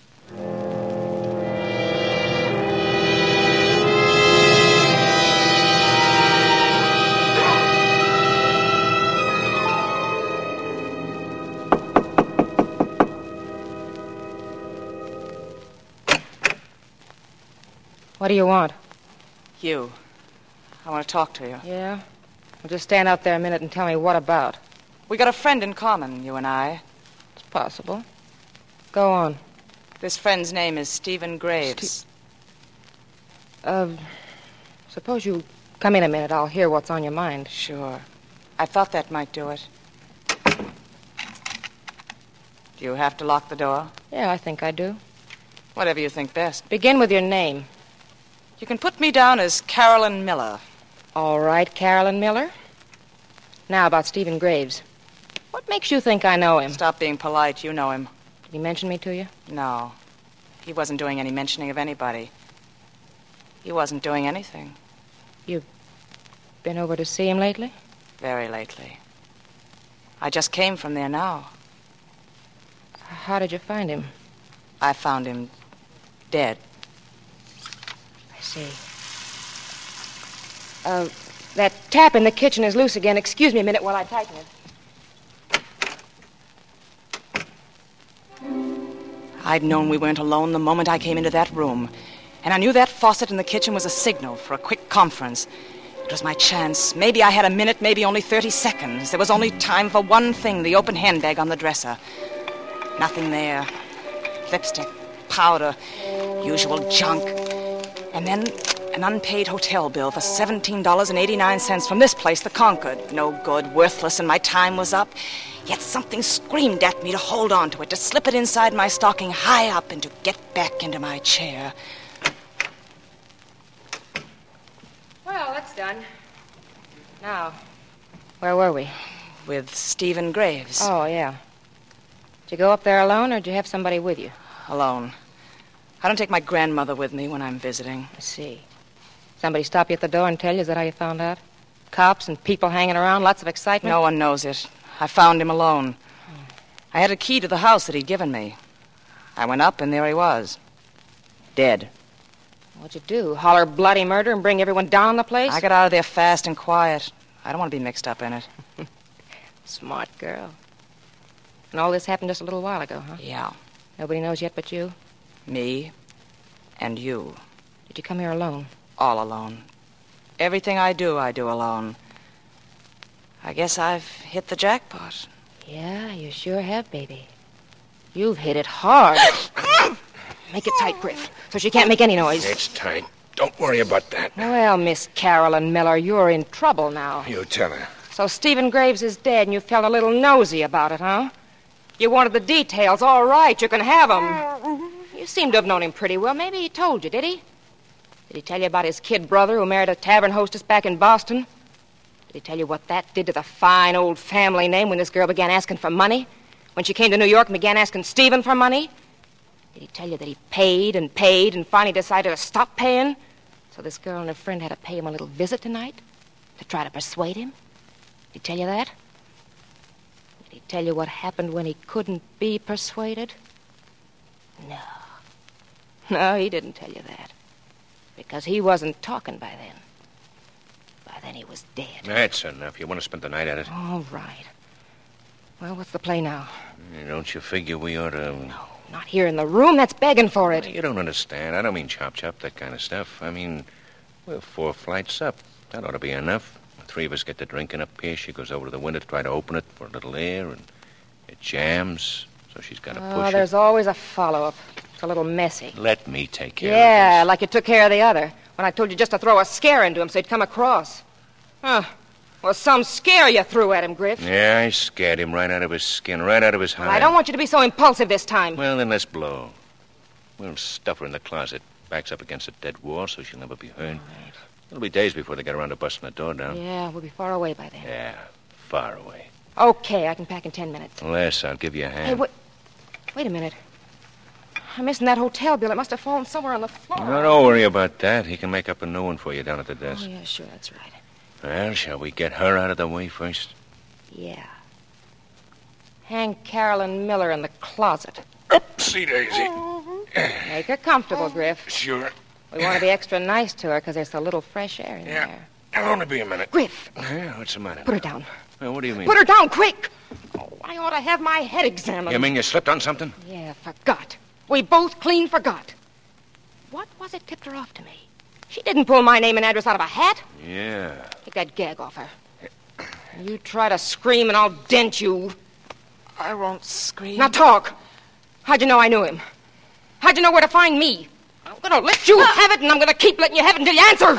What do you want? You. I want to talk to you. Yeah? Well, just stand out there a minute and tell me what about. We got a friend in common, you and I. It's possible. Go on. This friend's name is Stephen Graves. Ste- uh, suppose you come in a minute. I'll hear what's on your mind. Sure. I thought that might do it. Do you have to lock the door? Yeah, I think I do. Whatever you think best. Begin with your name. You can put me down as Carolyn Miller. All right, Carolyn Miller. Now about Stephen Graves. What makes you think I know him? Stop being polite. You know him. Did he mention me to you? No. He wasn't doing any mentioning of anybody. He wasn't doing anything. You've been over to see him lately? Very lately. I just came from there now. How did you find him? I found him dead. I see. Uh, that tap in the kitchen is loose again. Excuse me a minute while I tighten it. I'd known we weren't alone the moment I came into that room. And I knew that faucet in the kitchen was a signal for a quick conference. It was my chance. Maybe I had a minute, maybe only thirty seconds. There was only time for one thing, the open handbag on the dresser. Nothing there. Lipstick, powder, usual junk. And then, An unpaid hotel bill for seventeen dollars and eighty-nine cents from this place, the Concord. No good, worthless, and my time was up. Yet something screamed at me to hold on to it, to slip it inside my stocking high up, and to get back into my chair. Well, that's done. Now, where were we? With Stephen Graves. Oh, yeah. Did you go up there alone, or did you have somebody with you? Alone. I don't take my grandmother with me when I'm visiting. I see. Somebody stop you at the door and tell you? Is that how you found out? Cops and people hanging around, lots of excitement? No one knows it. I found him alone. I had a key to the house that he'd given me. I went up, and there he was. Dead. What'd you do? Holler bloody murder and bring everyone down on the place? I got out of there fast and quiet. I don't want to be mixed up in it. Smart girl. And all this happened just a little while ago, huh? Yeah. Nobody knows yet but you? Me and you. Did you come here alone? All alone. Everything I do, I do alone. I guess I've hit the jackpot. Yeah, you sure have, baby. You've hit it hard. Make it tight, Griff, so she can't make any noise. It's tight. Don't worry about that. Well, Miss Carolyn Miller, you're in trouble now. You tell her. So Stephen Graves is dead, and you felt a little nosy about it, huh? You wanted the details. All right, you can have them. You seem to have known him pretty well. Maybe he told you, did he? Did he tell you about his kid brother who married a tavern hostess back in Boston? Did he tell you what that did to the fine old family name when this girl began asking for money? When she came to New York and began asking Stephen for money? Did he tell you that he paid and paid and finally decided to stop paying? So this girl and her friend had to pay him a little visit tonight to try to persuade him? Did he tell you that? Did he tell you what happened when he couldn't be persuaded? No. No, he didn't tell you that. Because he wasn't talking by then. By then he was dead. That's enough. You want to spend the night at it? All right. Well, what's the play now? Don't you figure we ought to... No, not here in the room. That's begging for it. You don't understand. I don't mean chop-chop, that kind of stuff. I mean, we're four flights up. That ought to be enough. The three of us get the drinking up here. She goes over to the window to try to open it for a little air, and it jams, so she's got to Oh, push there's it. always a follow-up. It's a little messy. Let me take care Yeah, of like you took care of the other. When I told you just to throw a scare into him so he'd come across. Huh. Well, some scare you threw at him, Griff. this. Yeah, I scared him right out of his skin, right out of his hide. Well, I don't want you to be so impulsive this time. Well, then let's blow. We'll stuff her in the closet. Backs up against a dead wall so she'll never be heard. Right. It'll be days before they get around to busting the door down. Yeah, we'll be far away by then. Yeah, far away. Okay, I can pack in ten minutes. Les, I'll give you a hand. Hey, wait, wait a minute. I'm missing that hotel bill. It must have fallen somewhere on the floor. No, don't worry about that. He can make up a new one for you down at the desk. Oh, yeah, sure, that's right. Well, shall we get her out of the way first? Yeah. Hang Carolyn Miller in the closet. Oopsie daisy. Make her comfortable, Griff. Sure. We want to be extra nice to her because there's a little fresh air in Yeah. there. It'll only be a minute. Griff, Yeah, what's the matter? put her down. Well, what do you mean? Put her down, quick! Oh, I ought to have my head examined. You mean you slipped on something? Yeah, forgot. We both clean forgot. What was it tipped her off to me? She didn't pull my name and address out of a hat. Yeah. Take that gag off her. You try to scream and I'll dent you. I won't scream. Now talk. How'd you know I knew him? How'd you know where to find me? I'm gonna let you have it, and I'm gonna keep letting you have it until you answer.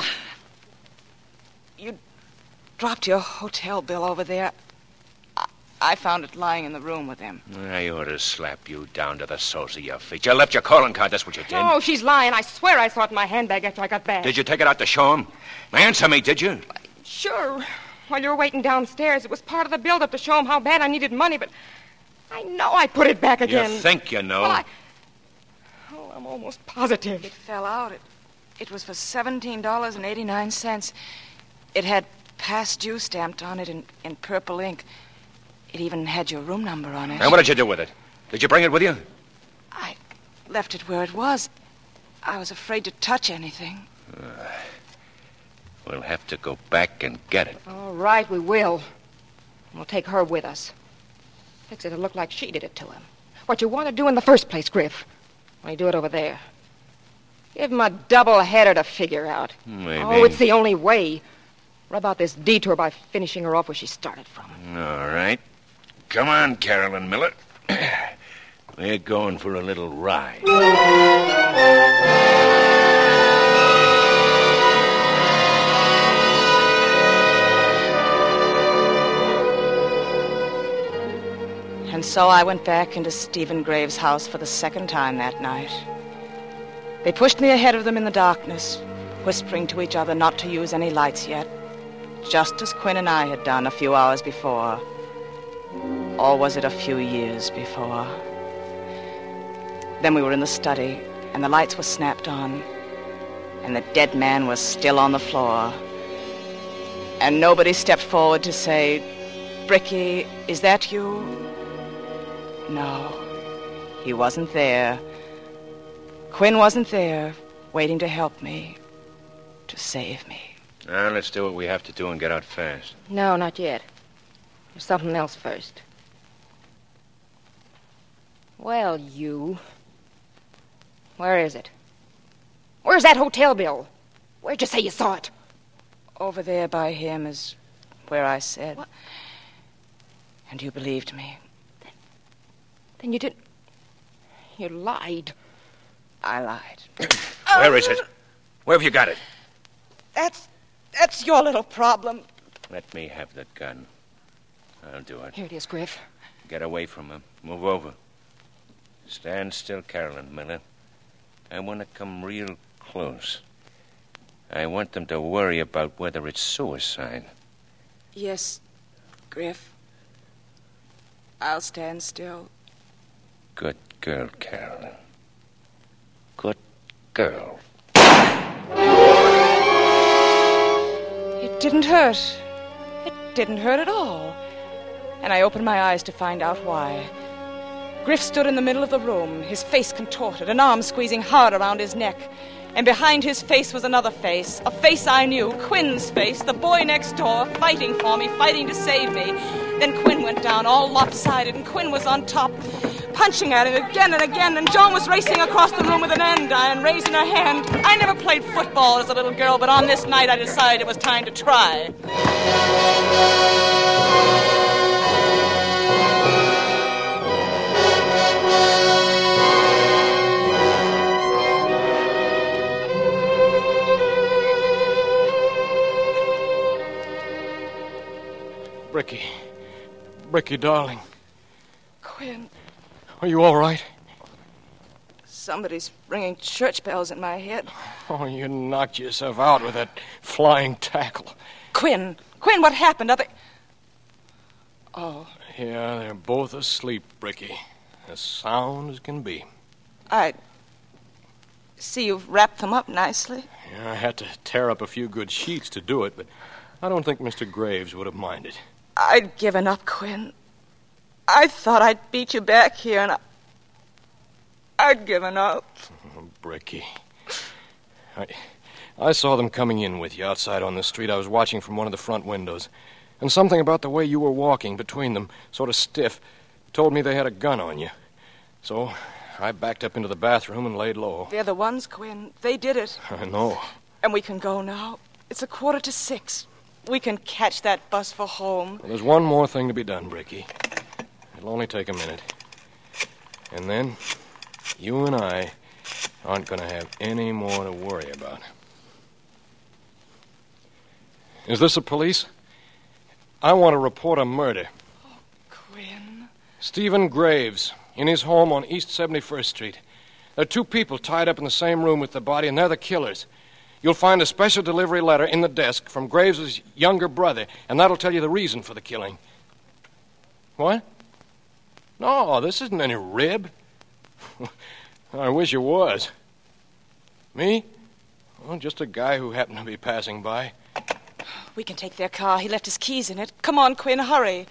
You dropped your hotel bill over there. I, I found it lying in the room with him. I ought to slap you down to the soles of your feet. You left your calling card, that's what you did. Oh, she's lying. I swear I saw it in my handbag after I got back. Did you take it out to show him? Answer me, did you? Sure. While you were waiting downstairs, it was part of the build-up to show him how bad I needed money, but I know I put it back again. You think you know? Well, I... Oh, I'm almost positive. It fell out. It, it was for seventeen dollars and eighty-nine cents. It had past due stamped on it in, in purple ink. It even had your room number on it. And what did you do with it? Did you bring it with you? I left it where it was. I was afraid to touch anything. Uh, we'll have to go back and get it. All right, we will. We'll take her with us. Fix it to look like she did it to him. What you want to do in the first place, Griff. Only do it over there. Give him a double-header to figure out. Maybe. Oh, it's the only way. Rub out this detour by finishing her off where she started from. All right. Come on, Carolyn Miller. We're going for a little ride. So I went back into Stephen Graves' house for the second time that night. They pushed me ahead of them in the darkness, whispering to each other not to use any lights yet, just as Quinn and I had done a few hours before. Or was it a few years before? Then we were in the study, and the lights were snapped on, and the dead man was still on the floor. And nobody stepped forward to say, "Bricky, is that you?" No, he wasn't there. Quinn wasn't there, waiting to help me, to save me. Now, let's do what we have to do and get out fast. No, not yet. There's something else first. Well, you. Where is it? Where's that hotel bill? Where'd you say you saw it? Over there by him is where I said. What? And you believed me. Then, then you didn't... You lied. I lied. Where is it? Where have you got it? That's... that's your little problem. Let me have that gun. I'll do it. Here it is, Griff. Get away from him. Move over. Stand still, Carolyn Miller. I want to come real close. I want them to worry about whether it's suicide. Yes, Griff. I'll stand still. Good girl, Carolyn. Good girl. It didn't hurt. It didn't hurt at all. And I opened my eyes to find out why. Griff stood in the middle of the room, his face contorted, an arm squeezing hard around his neck. And behind his face was another face, a face I knew, Quinn's face, the boy next door, fighting for me, fighting to save me. Then Quinn went down, all lopsided, and Quinn was on top, punching at him again and again, and Joan was racing across the room with an andiron, raising her hand. I never played football as a little girl, but on this night I decided it was time to try. Bricky. Bricky, darling. Quinn. Are you all right? Somebody's ringing church bells in my head. Oh, you knocked yourself out with that flying tackle. Quinn. Quinn, what happened? Are they... Oh. Yeah, they're both asleep, Bricky. As sound as can be. I see you've wrapped them up nicely. Yeah, I had to tear up a few good sheets to do it, but I don't think Mister Graves would have minded. I'd given up, Quinn. I thought I'd beat you back here, and I... I'd given up. Oh, Bricky. I, I saw them coming in with you outside on the street. I was watching from one of the front windows. And something about the way you were walking between them, sort of stiff, told me they had a gun on you. So I backed up into the bathroom and laid low. They're the ones, Quinn. They did it. I know. And we can go now. It's a quarter to six. We can catch that bus for home. Well, there's one more thing to be done, Bricky. It'll only take a minute. And then you and I aren't going to have any more to worry about. Is this the police? I want to report a murder. Oh, Quinn. Stephen Graves, in his home on East seventy-first Street. There are two people tied up in the same room with the body, and they're the killers. You'll find a special delivery letter in the desk from Graves' younger brother, and that'll tell you the reason for the killing. What? No, this isn't any rib. I wish it was. Me? Well, just a guy who happened to be passing by. We can take their car. He left his keys in it. Come on, Quinn, hurry.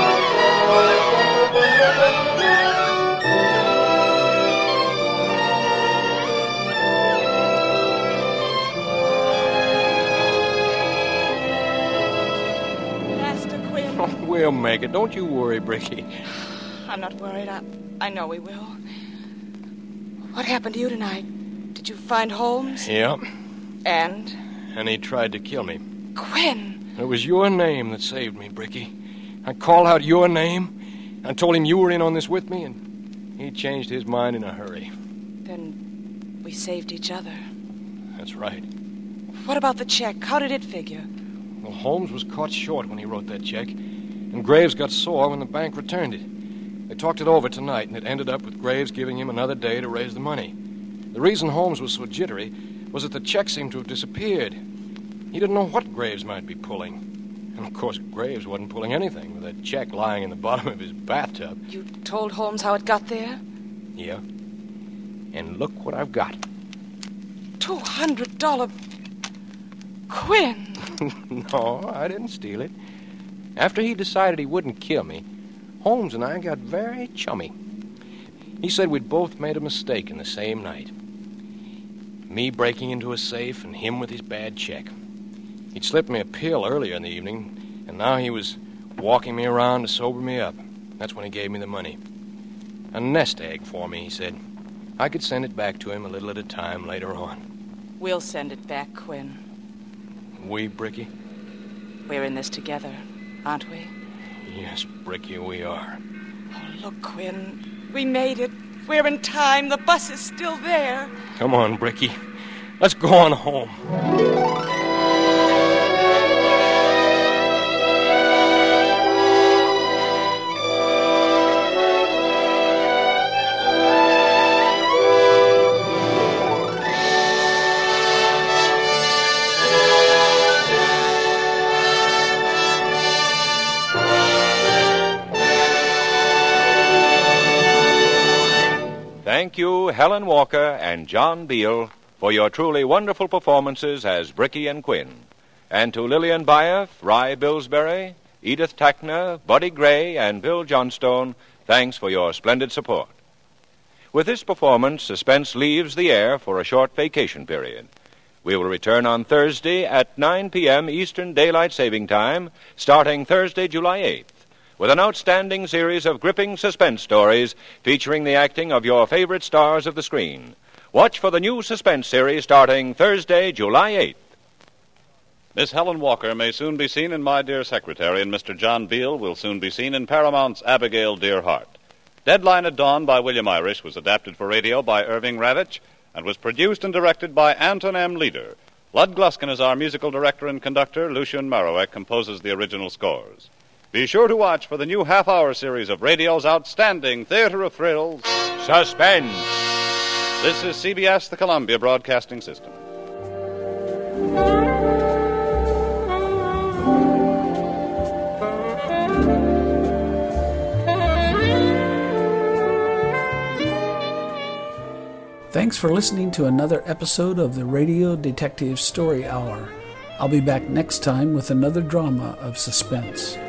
We'll make it. Don't you worry, Bricky. I'm not worried. I, I know we will. What happened to you tonight? Did you find Holmes? Yeah. And? And he tried to kill me. Quinn! It was your name that saved me, Bricky. I called out your name. I told him you were in on this with me, and he changed his mind in a hurry. Then we saved each other. That's right. What about the check? How did it figure? Well, Holmes was caught short when he wrote that check. And Graves got sore when the bank returned it. They talked it over tonight, and it ended up with Graves giving him another day to raise the money. The reason Holmes was so jittery was that the check seemed to have disappeared. He didn't know what Graves might be pulling. And, of course, Graves wasn't pulling anything with that check lying in the bottom of his bathtub. You told Holmes how it got there? Yeah. And look what I've got. Two hundred dollars. Quinn. No, I didn't steal it. After he decided he wouldn't kill me, Holmes and I got very chummy. He said we'd both made a mistake in the same night. Me breaking into a safe and him with his bad check. He'd slipped me a pill earlier in the evening, and now he was walking me around to sober me up. That's when he gave me the money. A nest egg for me, he said. I could send it back to him a little at a time later on. We'll send it back, Quinn. We, Bricky? We're in this together, aren't we? Yes, Bricky, we are. Oh, look, Quinn. We made it. We're in time. The bus is still there. Come on, Bricky. Let's go on home. Thank you, Helen Walker and John Beal, for your truly wonderful performances as Bricky and Quinn. And to Lillian Byeth, Rye Billsbury, Edith Tackner, Buddy Gray, and Bill Johnstone, thanks for your splendid support. With this performance, Suspense leaves the air for a short vacation period. We will return on Thursday at nine p.m. Eastern Daylight Saving Time, starting Thursday, July eighth. With an outstanding series of gripping suspense stories featuring the acting of your favorite stars of the screen. Watch for the new suspense series starting Thursday, July eighth. Miss Helen Walker may soon be seen in My Dear Secretary, and Mister John Beal will soon be seen in Paramount's Abigail, Dear Heart. Deadline at Dawn by William Irish was adapted for radio by Irving Ravitch and was produced and directed by Anton M. Leader. Lud Gluskin is our musical director and conductor. Lucien Marowek composes the original scores. Be sure to watch for the new half-hour series of radio's outstanding theater of thrills, Suspense. This is C B S, the Columbia Broadcasting System. Thanks for listening to another episode of the Radio Detective Story Hour. I'll be back next time with another drama of suspense.